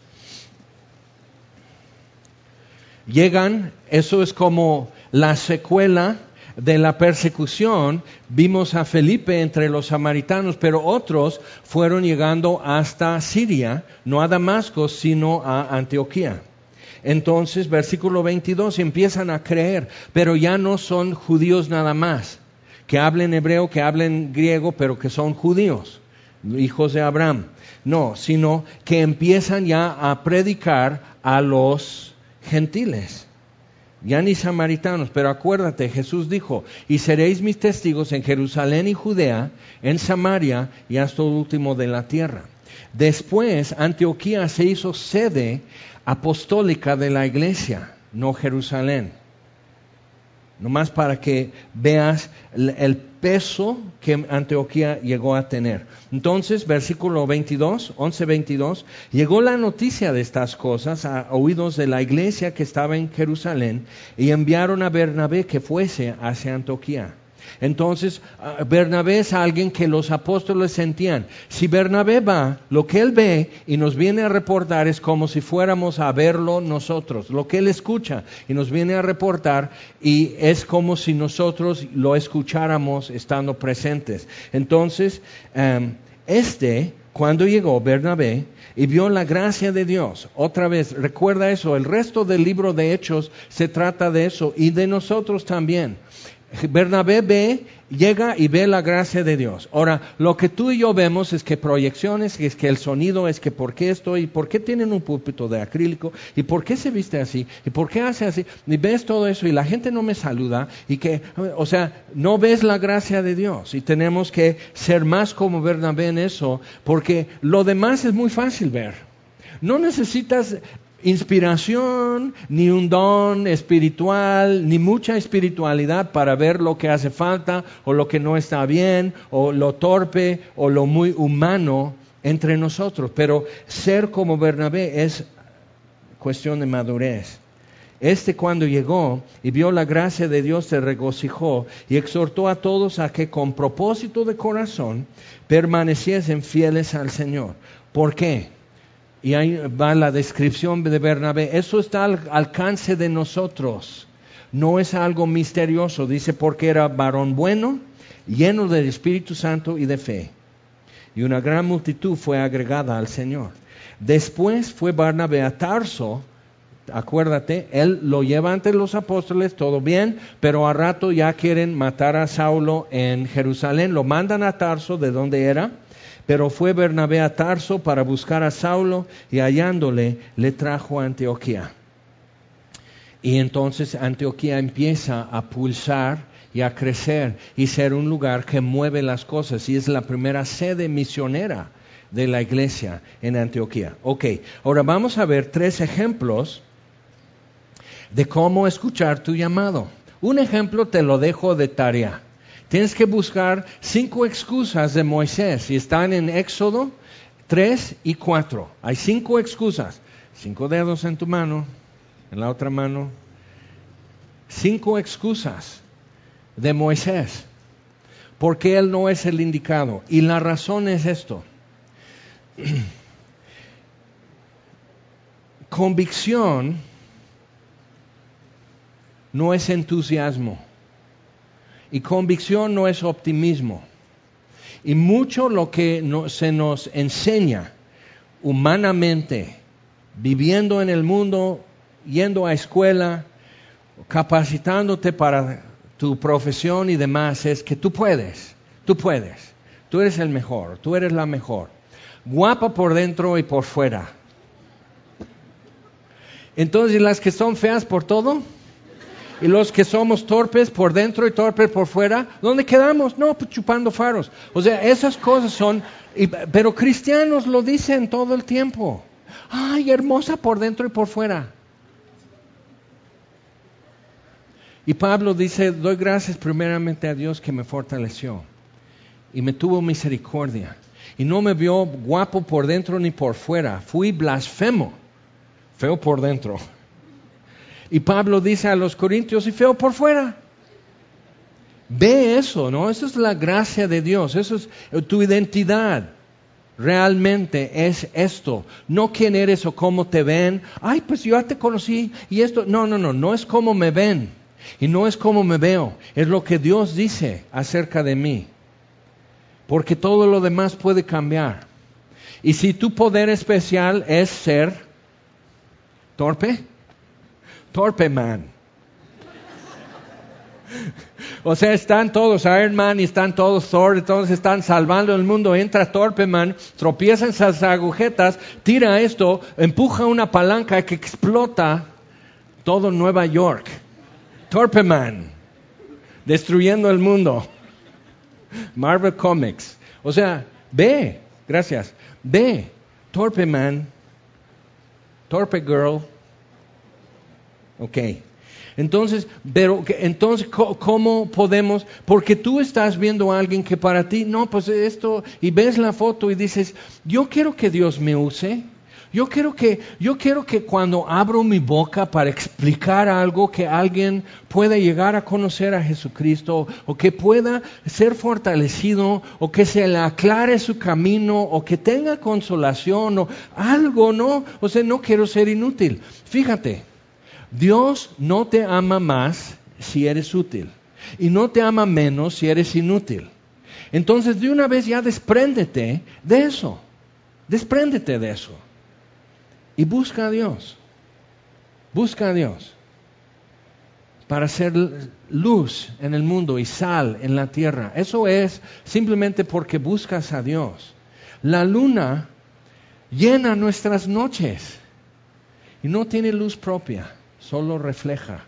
Llegan, eso es como la secuela de la persecución. Vimos a Felipe entre los samaritanos, pero otros fueron llegando hasta Siria, no a Damasco, sino a Antioquía. Entonces, versículo veintidós, empiezan a creer, pero ya no son judíos nada más, que hablen hebreo, que hablen griego, pero que son judíos, hijos de Abraham. No, sino que empiezan ya a predicar a los gentiles, ya ni samaritanos. Pero acuérdate, Jesús dijo: y seréis mis testigos en Jerusalén y Judea, en Samaria y hasta el último de la tierra. Después, Antioquía se hizo sede apostólica de la iglesia, no Jerusalén. Nomás para que veas el peso que Antioquía llegó a tener. Entonces, versículo veintidós, once veintidós, llegó la noticia de estas cosas a oídos de la iglesia que estaba en Jerusalén, y enviaron a Bernabé que fuese hacia Antioquía. Entonces, Bernabé es alguien que los apóstoles sentían. Si Bernabé va, lo que él ve y nos viene a reportar es como si fuéramos a verlo nosotros. Lo que él escucha y nos viene a reportar, y es como si nosotros lo escucháramos estando presentes. Entonces, um, este, cuando llegó Bernabé y vio la gracia de Dios, otra vez, recuerda eso, el resto del libro de Hechos se trata de eso, y de nosotros también. Bernabé ve, llega y ve la gracia de Dios. Ahora, lo que tú y yo vemos es que proyecciones, es que el sonido, es que por qué estoy, por qué tienen un púlpito de acrílico, y por qué se viste así, y por qué hace así, y ves todo eso, y la gente no me saluda, y que, o sea, no ves la gracia de Dios, y tenemos que ser más como Bernabé en eso, porque lo demás es muy fácil ver. No necesitas inspiración, ni un don espiritual, ni mucha espiritualidad para ver lo que hace falta o lo que no está bien o lo torpe o lo muy humano entre nosotros. Pero ser como Bernabé es cuestión de madurez. Este, cuando llegó y vio la gracia de Dios, se regocijó y exhortó a todos a que con propósito de corazón permaneciesen fieles al Señor. ¿Por qué? Y ahí va la descripción de Bernabé. Eso está al alcance de nosotros. No es algo misterioso. Dice, porque era varón bueno, lleno del Espíritu Santo y de fe. Y una gran multitud fue agregada al Señor. Después fue Bernabé a Tarso. Acuérdate, él lo lleva ante los apóstoles, todo bien, pero a rato ya quieren matar a Saulo en Jerusalén. Lo mandan a Tarso, de donde era. Pero fue Bernabé a Tarso para buscar a Saulo y hallándole le trajo a Antioquía. Y entonces Antioquía empieza a pulsar y a crecer y ser un lugar que mueve las cosas. Y es la primera sede misionera de la iglesia en Antioquía. Ok, ahora vamos a ver tres ejemplos de cómo escuchar tu llamado. Un ejemplo te lo dejo de tarea. Tienes que buscar cinco excusas de Moisés y están en Éxodo tres y cuatro. Hay cinco excusas. Cinco dedos en tu mano, en la otra mano. Cinco excusas de Moisés. Porque él no es el indicado. Y la razón es esto. Convicción no es entusiasmo. Y convicción no es optimismo. Y mucho lo que no, se nos enseña humanamente, viviendo en el mundo, yendo a escuela, capacitándote para tu profesión y demás, es que tú puedes, tú puedes, tú eres el mejor, tú eres la mejor. Guapa por dentro y por fuera. Entonces, las que son feas por todo, y los que somos torpes por dentro y torpes por fuera, ¿dónde quedamos? No, pues chupando faros. O sea, esas cosas son, y, pero cristianos lo dicen todo el tiempo. Ay, hermosa por dentro y por fuera. Y Pablo dice, doy gracias primeramente a Dios que me fortaleció y me tuvo misericordia. Y no me vio guapo por dentro ni por fuera. Fui blasfemo, feo por dentro. Y Pablo dice a los corintios, y feo por fuera. Ve eso, ¿no? Eso es la gracia de Dios. Eso es tu identidad. Realmente es esto. No quién eres o cómo te ven. Ay, pues yo ya te conocí y esto. No, no, no. No es cómo me ven. Y no es cómo me veo. Es lo que Dios dice acerca de mí. Porque todo lo demás puede cambiar. Y si tu poder especial es ser torpe, torpe man. O sea, están todos Iron Man y están todos Thor, todos están salvando el mundo. Entra Torpe Man, tropieza en esas agujetas, tira esto, empuja una palanca que explota todo Nueva York. Torpe Man, destruyendo el mundo. Marvel Comics. O sea, ve, gracias, ve, Torpe Man, Torpe Girl. Ok. Entonces, pero entonces, ¿cómo podemos? Porque tú estás viendo a alguien que para ti, no, pues esto, y ves la foto y dices, yo quiero que Dios me use. Yo quiero que, yo quiero que cuando abro mi boca para explicar algo, que alguien pueda llegar a conocer a Jesucristo, o que pueda ser fortalecido, o que se le aclare su camino, o que tenga consolación, o algo, ¿no? O sea, no quiero ser inútil. Fíjate. Dios no te ama más si eres útil y no te ama menos si eres inútil. Entonces, de una vez ya despréndete de eso. Despréndete de eso. Y busca a Dios. Busca a Dios. Para ser luz en el mundo y sal en la tierra. Eso es simplemente porque buscas a Dios. La luna llena nuestras noches y no tiene luz propia. Solo refleja.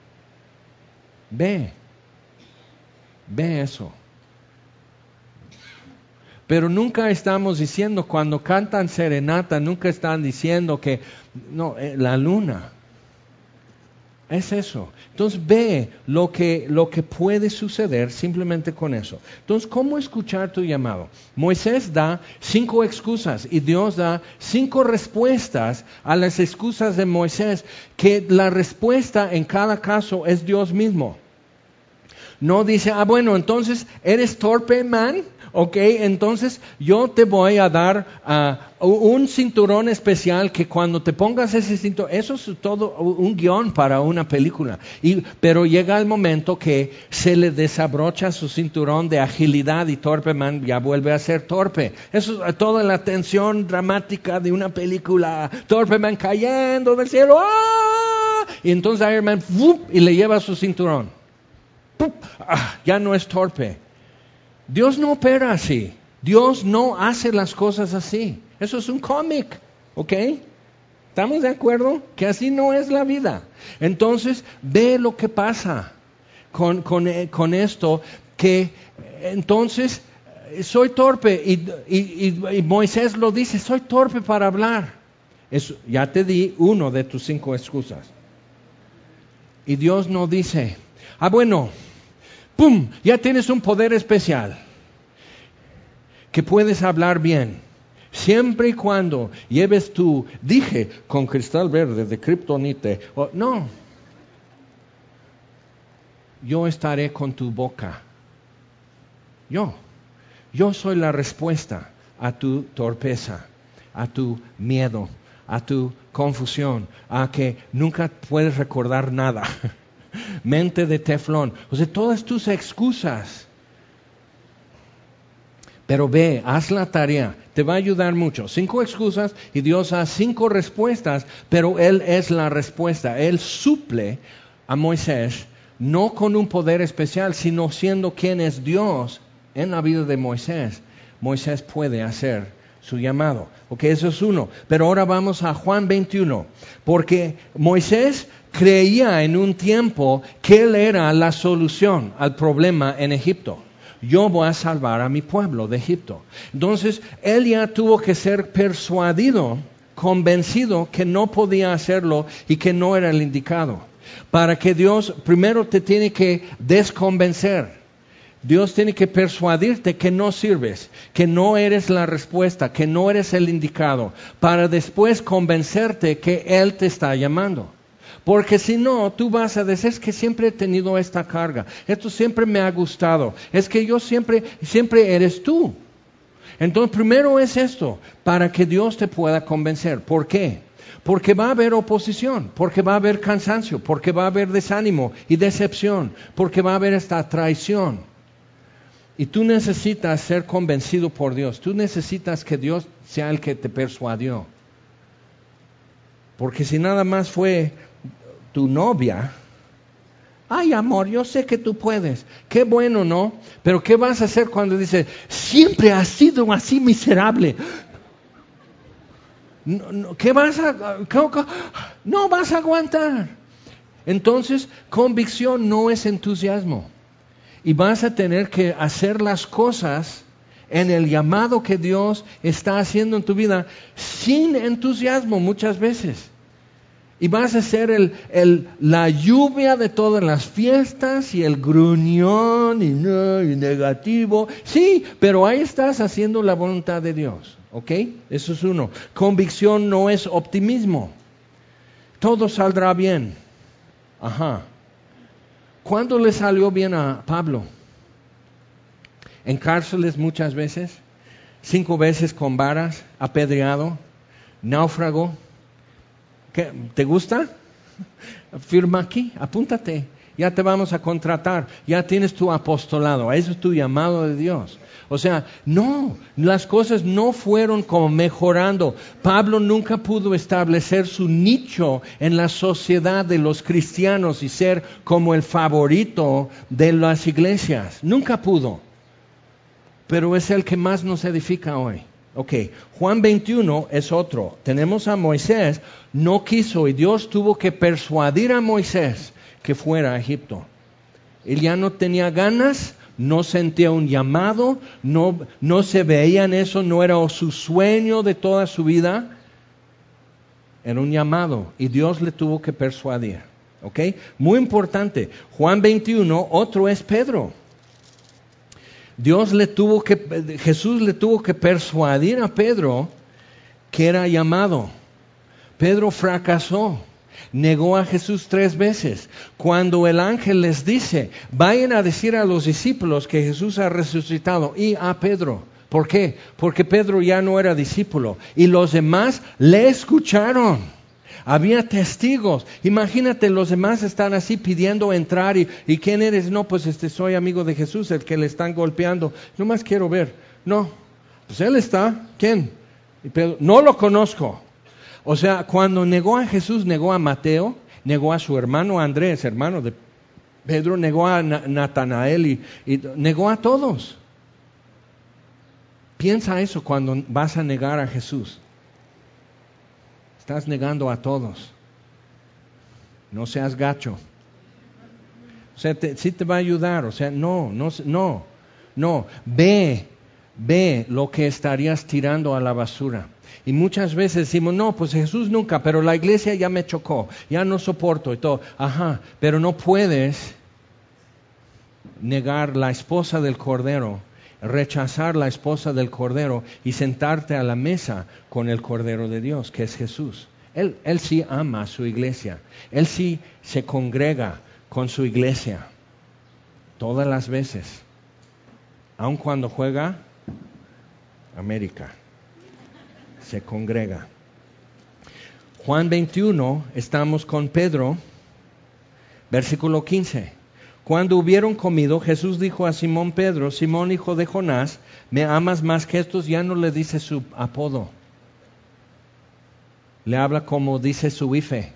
Ve. Ve eso. Pero nunca estamos diciendo, cuando cantan serenata, nunca están diciendo que, no, eh, la luna. Es eso. Entonces ve lo que, lo que puede suceder simplemente con eso. Entonces, ¿cómo escuchar tu llamado? Moisés da cinco excusas y Dios da cinco respuestas a las excusas de Moisés, que la respuesta en cada caso es Dios mismo. No dice, ah, bueno, entonces, ¿eres torpe, man? Ok, entonces yo te voy a dar uh, un cinturón especial que cuando te pongas ese cinturón, eso es todo un guión para una película. Y, pero llega el momento que se le desabrocha su cinturón de agilidad y torpe man ya vuelve a ser torpe. Eso es toda la tensión dramática de una película. Torpe man cayendo del cielo. ¡Ah! Y entonces Iron Man ¡vup! Y le lleva su cinturón. Ah, ya no es torpe. Dios no opera así. Dios no hace las cosas así. Eso es un cómic, ¿ok? ¿Estamos de acuerdo? Que así no es la vida. Entonces, ve lo que pasa con, con, con esto, que entonces soy torpe y, y, y, y Moisés lo dice, soy torpe para hablar. Eso, ya te di uno de tus cinco excusas. Y Dios no dice, ah, bueno, ¡pum! Ya tienes un poder especial, que puedes hablar bien, siempre y cuando lleves tu, dije, con cristal verde de kriptonite. Oh, no, yo estaré con tu boca. Yo, yo soy la respuesta a tu torpeza, a tu miedo, a tu confusión, a que nunca puedes recordar nada. Mente de teflón, o sea, todas tus excusas. Pero ve, haz la tarea, te va a ayudar mucho. Cinco excusas y Dios da cinco respuestas, pero Él es la respuesta. Él suple a Moisés, no con un poder especial, sino siendo quien es Dios en la vida de Moisés. Moisés puede hacer su llamado. Ok, eso es uno. Pero ahora vamos a Juan veintiuno, porque Moisés creía en un tiempo que él era la solución al problema en Egipto. Yo voy a salvar a mi pueblo de Egipto. Entonces, él ya tuvo que ser persuadido, convencido que no podía hacerlo y que no era el indicado. Para que Dios primero te tiene que desconvencer. Dios tiene que persuadirte que no sirves, que no eres la respuesta, que no eres el indicado, para después convencerte que Él te está llamando. Porque si no, tú vas a decir, es que siempre he tenido esta carga, esto siempre me ha gustado, es que yo siempre, siempre eres tú. Entonces, primero es esto, para que Dios te pueda convencer. ¿Por qué? Porque va a haber oposición, porque va a haber cansancio, porque va a haber desánimo y decepción, porque va a haber esta traición. Y tú necesitas ser convencido por Dios. Tú necesitas que Dios sea el que te persuadió. Porque si nada más fue tu novia, ay amor, yo sé que tú puedes. Qué bueno, ¿no? Pero ¿qué vas a hacer cuando dice, siempre has sido así miserable? No, no, ¿qué vas a, no vas a aguantar? Entonces, convicción no es entusiasmo. Y vas a tener que hacer las cosas en el llamado que Dios está haciendo en tu vida sin entusiasmo muchas veces. Y vas a ser el, el, la lluvia de todas las fiestas y el gruñón y, no, y negativo. Sí, pero ahí estás haciendo la voluntad de Dios. ¿Ok? Eso es uno. Convicción no es optimismo. Todo saldrá bien. Ajá. ¿Cuándo le salió bien a Pablo? En cárceles muchas veces, cinco veces con varas, apedreado, náufrago. ¿Qué? ¿Te gusta? Firma aquí, apúntate. Ya te vamos a contratar, ya tienes tu apostolado, eso es tu llamado de Dios. O sea, no, las cosas no fueron como mejorando. Pablo nunca pudo establecer su nicho en la sociedad de los cristianos y ser como el favorito de las iglesias. Nunca pudo. Pero es el que más nos edifica hoy. Ok, Juan veintiuno es otro. Tenemos a Moisés, no quiso y Dios tuvo que persuadir a Moisés que fuera a Egipto. Él ya no tenía ganas, no sentía un llamado, no, no se veía en eso, no era su sueño de toda su vida. Era un llamado y Dios le tuvo que persuadir. ¿Ok? Muy importante. Juan veintiuno, otro es Pedro. Dios le tuvo que, Jesús le tuvo que persuadir a Pedro que era llamado. Pedro fracasó. Negó a Jesús tres veces. Cuando el ángel les dice, vayan a decir a los discípulos que Jesús ha resucitado, y a Pedro. ¿Por qué? Porque Pedro ya no era discípulo. Y los demás le escucharon. Había testigos. Imagínate, los demás están así pidiendo entrar. ¿Y, y quién eres? No, pues este soy amigo de Jesús, el que le están golpeando. Nomás quiero ver. No, pues él está. ¿Quién? Y Pedro, no lo conozco. O sea, cuando negó a Jesús, negó a Mateo, negó a su hermano Andrés, hermano de Pedro, negó a Natanael y, y negó a todos. Piensa eso cuando vas a negar a Jesús. Estás negando a todos. No seas gacho. O sea, te, sí te va a ayudar. O sea, no, no, no, no. Ve, ve lo que estarías tirando a la basura. Y muchas veces decimos, no, pues Jesús nunca, pero la iglesia ya me chocó, ya no soporto y todo. Ajá, pero no puedes negar la esposa del Cordero, rechazar la esposa del Cordero y sentarte a la mesa con el Cordero de Dios, que es Jesús. Él, él sí ama a su iglesia, Él sí se congrega con su iglesia todas las veces, aun cuando juega América. Se congrega. Juan veintiuno, estamos con Pedro, versículo quince. Cuando hubieron comido, Jesús dijo a Simón Pedro, Simón hijo de Jonás, ¿me amas más que estos? Ya no le dice su apodo. Le habla como dice su ife.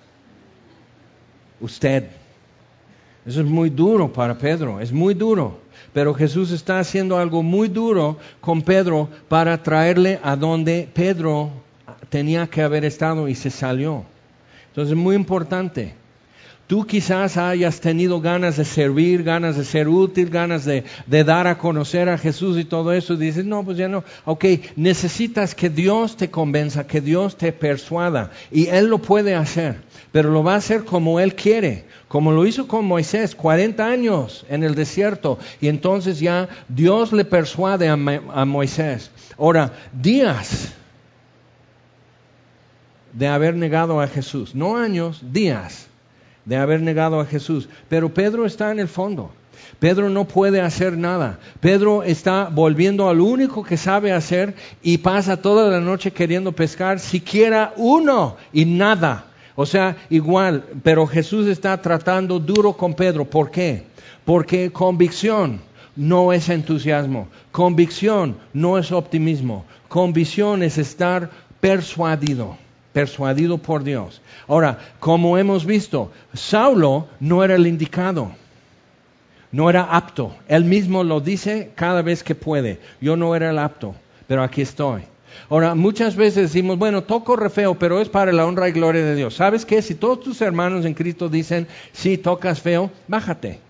Usted. Eso es muy duro para Pedro, es muy duro. Pero Jesús está haciendo algo muy duro con Pedro para traerle a donde Pedro tenía que haber estado y se salió. Entonces es muy importante. Tú quizás hayas tenido ganas de servir, ganas de ser útil, ganas de, de dar a conocer a Jesús y todo eso. Y dices, no, pues ya no. Ok, necesitas que Dios te convenza, que Dios te persuada. Y Él lo puede hacer, pero lo va a hacer como Él quiere. Como lo hizo con Moisés, cuarenta años en el desierto. Y entonces ya Dios le persuade a, a Moisés. Ahora, días de haber negado a Jesús. No años, días de haber negado a Jesús. Pero Pedro está en el fondo. Pedro no puede hacer nada. Pedro está volviendo al único que sabe hacer y pasa toda la noche queriendo pescar siquiera uno y nada. O sea, igual, pero Jesús está tratando duro con Pedro. ¿Por qué? Porque convicción no es entusiasmo. Convicción no es optimismo. Convicción es estar persuadido. Persuadido por Dios. Ahora, como hemos visto, Saulo no era el indicado. No era apto. Él mismo lo dice cada vez que puede. Yo no era el apto, pero aquí estoy. Ahora, muchas veces decimos, bueno, toco re feo, pero es para la honra y gloria de Dios. ¿Sabes qué? Si todos tus hermanos en Cristo dicen, sí, tocas feo, bájate.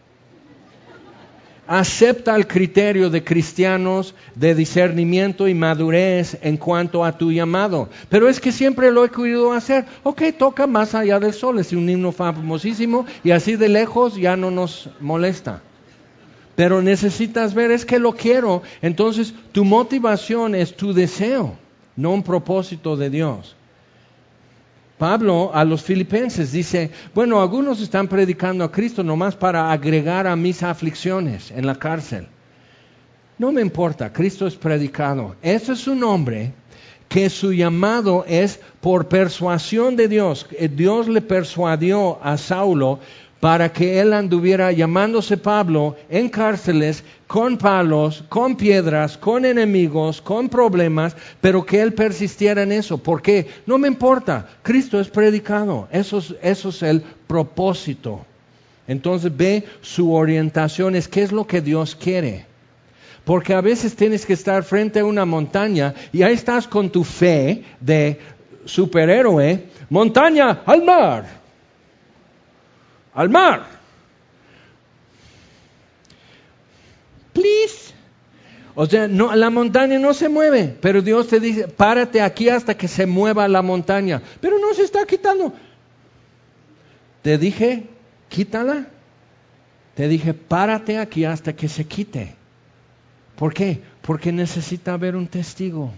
Acepta el criterio de cristianos de discernimiento y madurez en cuanto a tu llamado. Pero es que siempre lo he querido hacer. Ok, toca Más allá del sol, es un himno famosísimo y así de lejos ya no nos molesta. Pero necesitas ver, es que lo quiero. Entonces tu motivación es tu deseo, no un propósito de Dios. Pablo a los filipenses dice, bueno, algunos están predicando a Cristo nomás para agregar a mis aflicciones en la cárcel. No me importa, Cristo es predicado. Ese es un hombre que su llamado es por persuasión de Dios. Dios le persuadió a Saulo para que él anduviera llamándose Pablo en cárceles, con palos, con piedras, con enemigos, con problemas, pero que él persistiera en eso. ¿Por qué? No me importa, Cristo es predicado, eso es, eso es el propósito. Entonces ve su orientación, es qué es lo que Dios quiere. Porque a veces tienes que estar frente a una montaña y ahí estás con tu fe de superhéroe, montaña al mar. Al mar. please. O sea, no, la montaña no se mueve, pero Dios te dice, párate aquí hasta que se mueva la montaña. Pero no se está quitando. Te dije, quítala. Te dije, párate aquí hasta que se quite. ¿Por qué? Porque necesita haber un testigo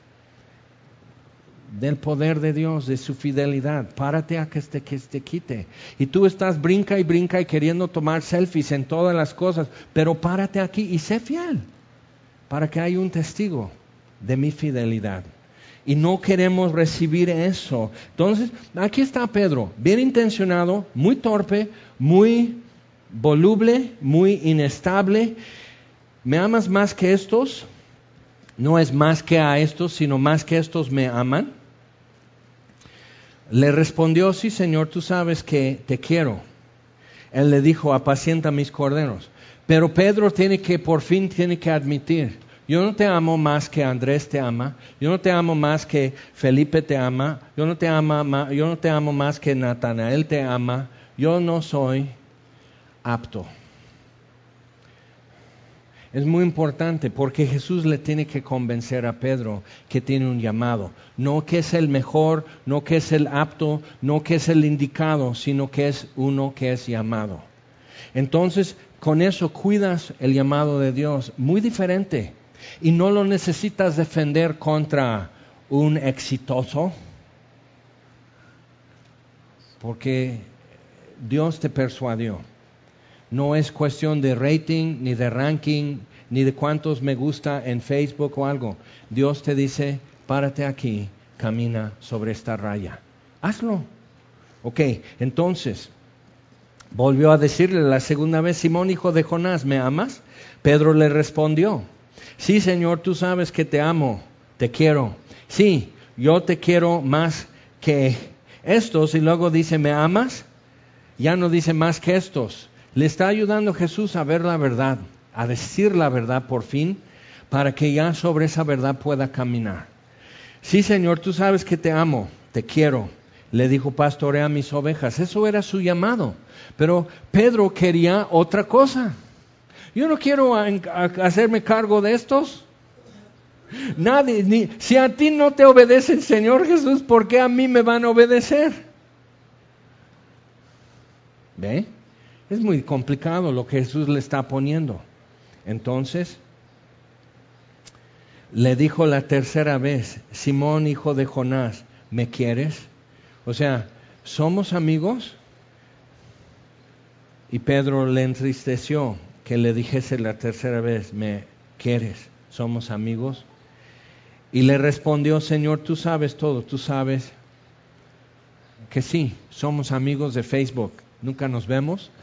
del poder de Dios, de su fidelidad. Párate a que se, que se quite. Y tú estás brinca y brinca y queriendo tomar selfies en todas las cosas, pero párate aquí y sé fiel, para que haya un testigo de mi fidelidad. Y no queremos recibir eso. Entonces, aquí está Pedro, bien intencionado, muy torpe, muy voluble, muy inestable. ¿Me amas más que estos? No es más que a estos, sino más que estos me aman. Le respondió, sí, Señor, tú sabes que te quiero. Él le dijo, apacienta mis corderos. Pero Pedro tiene que, por fin tiene que admitir, yo no te amo más que Andrés te ama, yo no te amo más que Felipe te ama, yo no te amo, yo no te amo más que Natanael te ama, yo no soy apto. Es muy importante porque Jesús le tiene que convencer a Pedro que tiene un llamado. No que es el mejor, no que es el apto, no que es el indicado, sino que es uno que es llamado. Entonces, con eso cuidas el llamado de Dios, muy diferente. Y no lo necesitas defender contra un exitoso, porque Dios te persuadió. No es cuestión de rating, ni de ranking, ni de cuántos me gusta en Facebook o algo. Dios te dice, párate aquí, camina sobre esta raya. Hazlo. Ok, entonces, volvió a decirle la segunda vez, Simón, hijo de Jonás, ¿me amas? Pedro le respondió, sí, Señor, tú sabes que te amo, te quiero. Sí, yo te quiero más que estos. Y luego dice, ¿me amas? Ya no dice más que estos. Le está ayudando Jesús a ver la verdad, a decir la verdad por fin, para que ya sobre esa verdad pueda caminar. Sí, Señor, tú sabes que te amo, te quiero. Le dijo, pastorea mis ovejas. Eso era su llamado. Pero Pedro quería otra cosa. Yo no quiero a, a, hacerme cargo de estos. Nadie, ni, si a ti no te obedece el Señor Jesús, ¿por qué a mí me van a obedecer? ¿Ve? Es muy complicado lo que Jesús le está poniendo. Entonces, le dijo la tercera vez, Simón, hijo de Jonás, ¿me quieres? O sea, ¿somos amigos? Y Pedro le entristeció que le dijese la tercera vez, ¿me quieres? ¿Somos amigos? Y le respondió, Señor, tú sabes todo, tú sabes que sí, somos amigos de Facebook. Nunca nos vemos,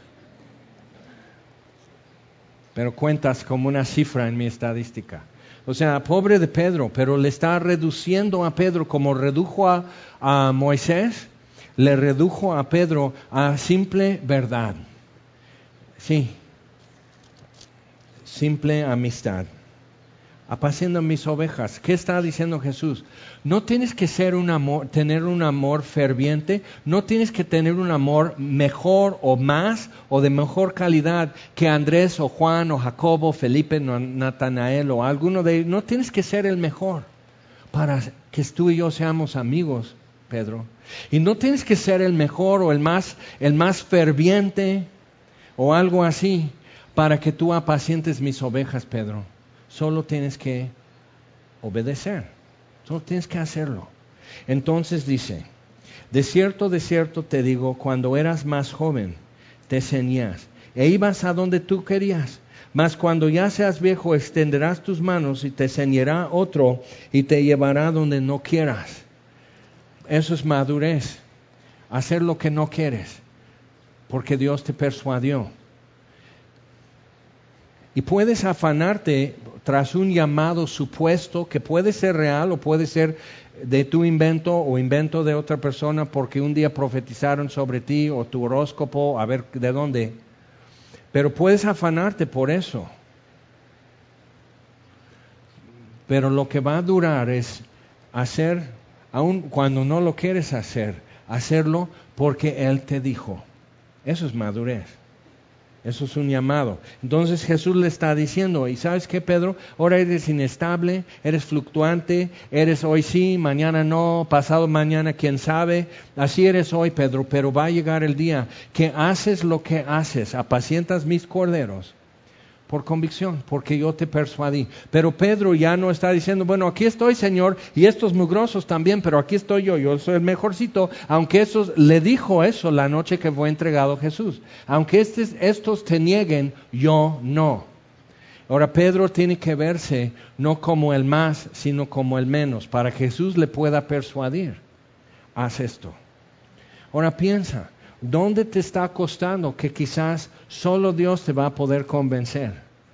pero cuentas como una cifra en mi estadística. O sea, pobre de Pedro, pero le está reduciendo a Pedro como redujo a, a Moisés, le redujo a Pedro a simple verdad. Sí, simple amistad. Apaciendo mis ovejas. ¿Qué está diciendo Jesús? No tienes que ser un amor, tener un amor ferviente, no tienes que tener un amor mejor o más o de mejor calidad que Andrés o Juan o Jacobo, Felipe, Natanael o alguno de ellos. No tienes que ser el mejor para que tú y yo seamos amigos, Pedro. Y no tienes que ser el mejor o el más, el más ferviente o algo así para que tú apacientes mis ovejas, Pedro. Solo tienes que obedecer, solo tienes que hacerlo. Entonces dice, de cierto, de cierto te digo, cuando eras más joven, te ceñías e ibas a donde tú querías. Mas cuando ya seas viejo, extenderás tus manos y te ceñirá otro y te llevará donde no quieras. Eso es madurez, hacer lo que no quieres, porque Dios te persuadió. Y puedes afanarte tras un llamado supuesto que puede ser real o puede ser de tu invento o invento de otra persona porque un día profetizaron sobre ti o tu horóscopo, a ver de dónde. Pero puedes afanarte por eso. Pero lo que va a durar es hacer, aun cuando no lo quieres hacer, hacerlo porque Él te dijo. Eso es madurez. Eso es un llamado. Entonces Jesús le está diciendo, ¿y sabes qué, Pedro? Ahora eres inestable, eres fluctuante, eres hoy sí, mañana no, pasado mañana quién sabe. Así eres hoy, Pedro, pero va a llegar el día que haces lo que haces, apacientas mis corderos por convicción, porque yo te persuadí. Pero Pedro ya no está diciendo, bueno, aquí estoy, Señor, y estos mugrosos también, pero aquí estoy yo, yo soy el mejorcito, aunque estos, le dijo eso la noche que fue entregado Jesús, aunque estos, estos te nieguen, yo no. Ahora Pedro tiene que verse no como el más, sino como el menos, para que Jesús le pueda persuadir. Haz esto. Ahora piensa, ¿dónde te está costando que quizás solo Dios te va a poder convencer?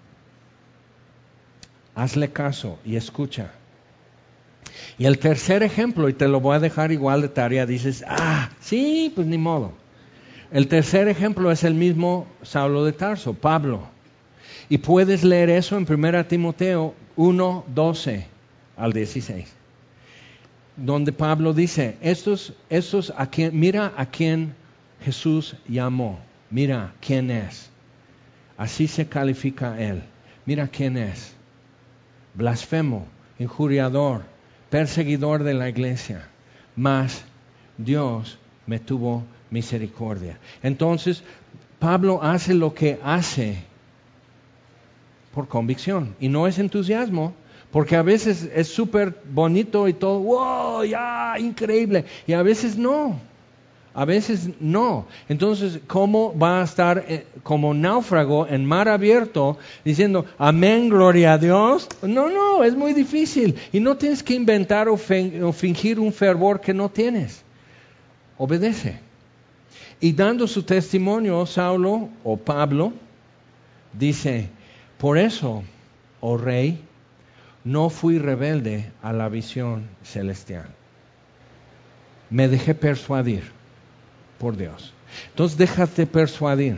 Hazle caso y escucha. Y el tercer ejemplo, y te lo voy a dejar igual de tarea, dices, ah, sí, pues ni modo. El tercer ejemplo es el mismo Saulo de Tarso, Pablo. Y puedes leer eso en primera Timoteo uno, doce al dieciséis. Donde Pablo dice, estos, estos a quien, mira a quién Jesús llamó, mira quién es. Así se califica él. Mira quién es. Blasfemo, injuriador, perseguidor de la iglesia. Mas Dios me tuvo misericordia. Entonces, Pablo hace lo que hace por convicción. Y no es entusiasmo, porque a veces es súper bonito y todo, wow, ya, increíble. Y a veces no. A veces no. Entonces, ¿cómo va a estar eh, como náufrago en mar abierto diciendo, amén, gloria a Dios? No, no, es muy difícil. Y no tienes que inventar o, fe, o fingir un fervor que no tienes. Obedece. Y dando su testimonio, Saulo o Pablo dice, por eso, oh rey, no fui rebelde a la visión celestial. Me dejé persuadir por Dios. Entonces déjate persuadir.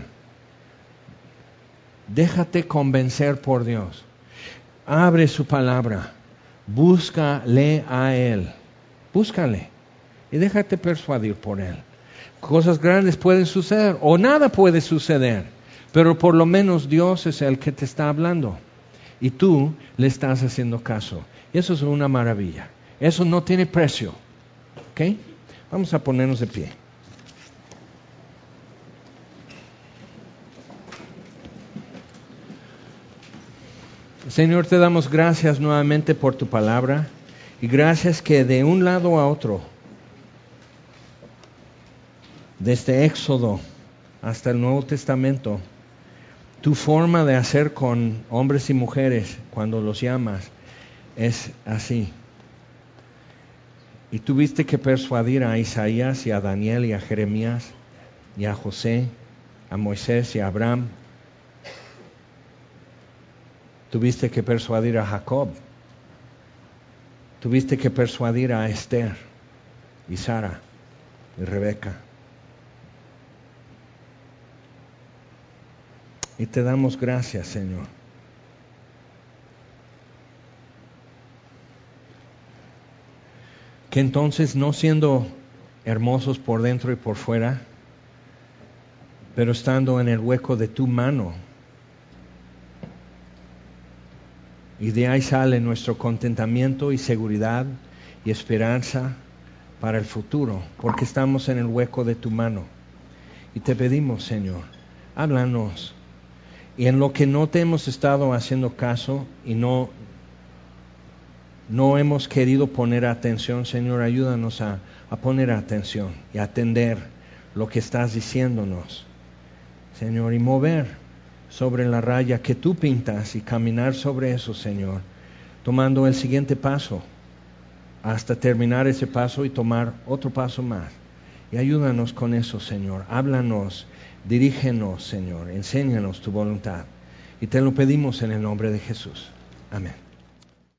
Déjate convencer por Dios. Abre su palabra. Búscale a Él. Búscale. Y déjate persuadir por Él. Cosas grandes pueden suceder o nada puede suceder. Pero por lo menos Dios es el que te está hablando. Y tú le estás haciendo caso. Y eso es una maravilla. Eso no tiene precio. ¿Ok? Vamos a ponernos de pie. Señor, te damos gracias nuevamente por tu palabra y gracias que de un lado a otro, desde Éxodo hasta el Nuevo Testamento, tu forma de hacer con hombres y mujeres cuando los llamas es así. Y tuviste que persuadir a Isaías y a Daniel y a Jeremías y a José, a Moisés y a Abraham. Tuviste que persuadir a Jacob. Tuviste que persuadir a Esther y Sara y Rebeca. Y te damos gracias, Señor. Que entonces, no siendo hermosos por dentro y por fuera, pero estando en el hueco de tu mano, y de ahí sale nuestro contentamiento y seguridad y esperanza para el futuro, porque estamos en el hueco de tu mano. Y te pedimos, Señor, háblanos. Y en lo que no te hemos estado haciendo caso y no, no hemos querido poner atención, Señor, ayúdanos a, a poner atención y a atender lo que estás diciéndonos, Señor, y mover sobre la raya que tú pintas y caminar sobre eso, Señor, tomando el siguiente paso hasta terminar ese paso y tomar otro paso más. Y ayúdanos con eso, Señor. Háblanos, dirígenos, Señor, enséñanos tu voluntad. Y te lo pedimos en el nombre de Jesús. Amén.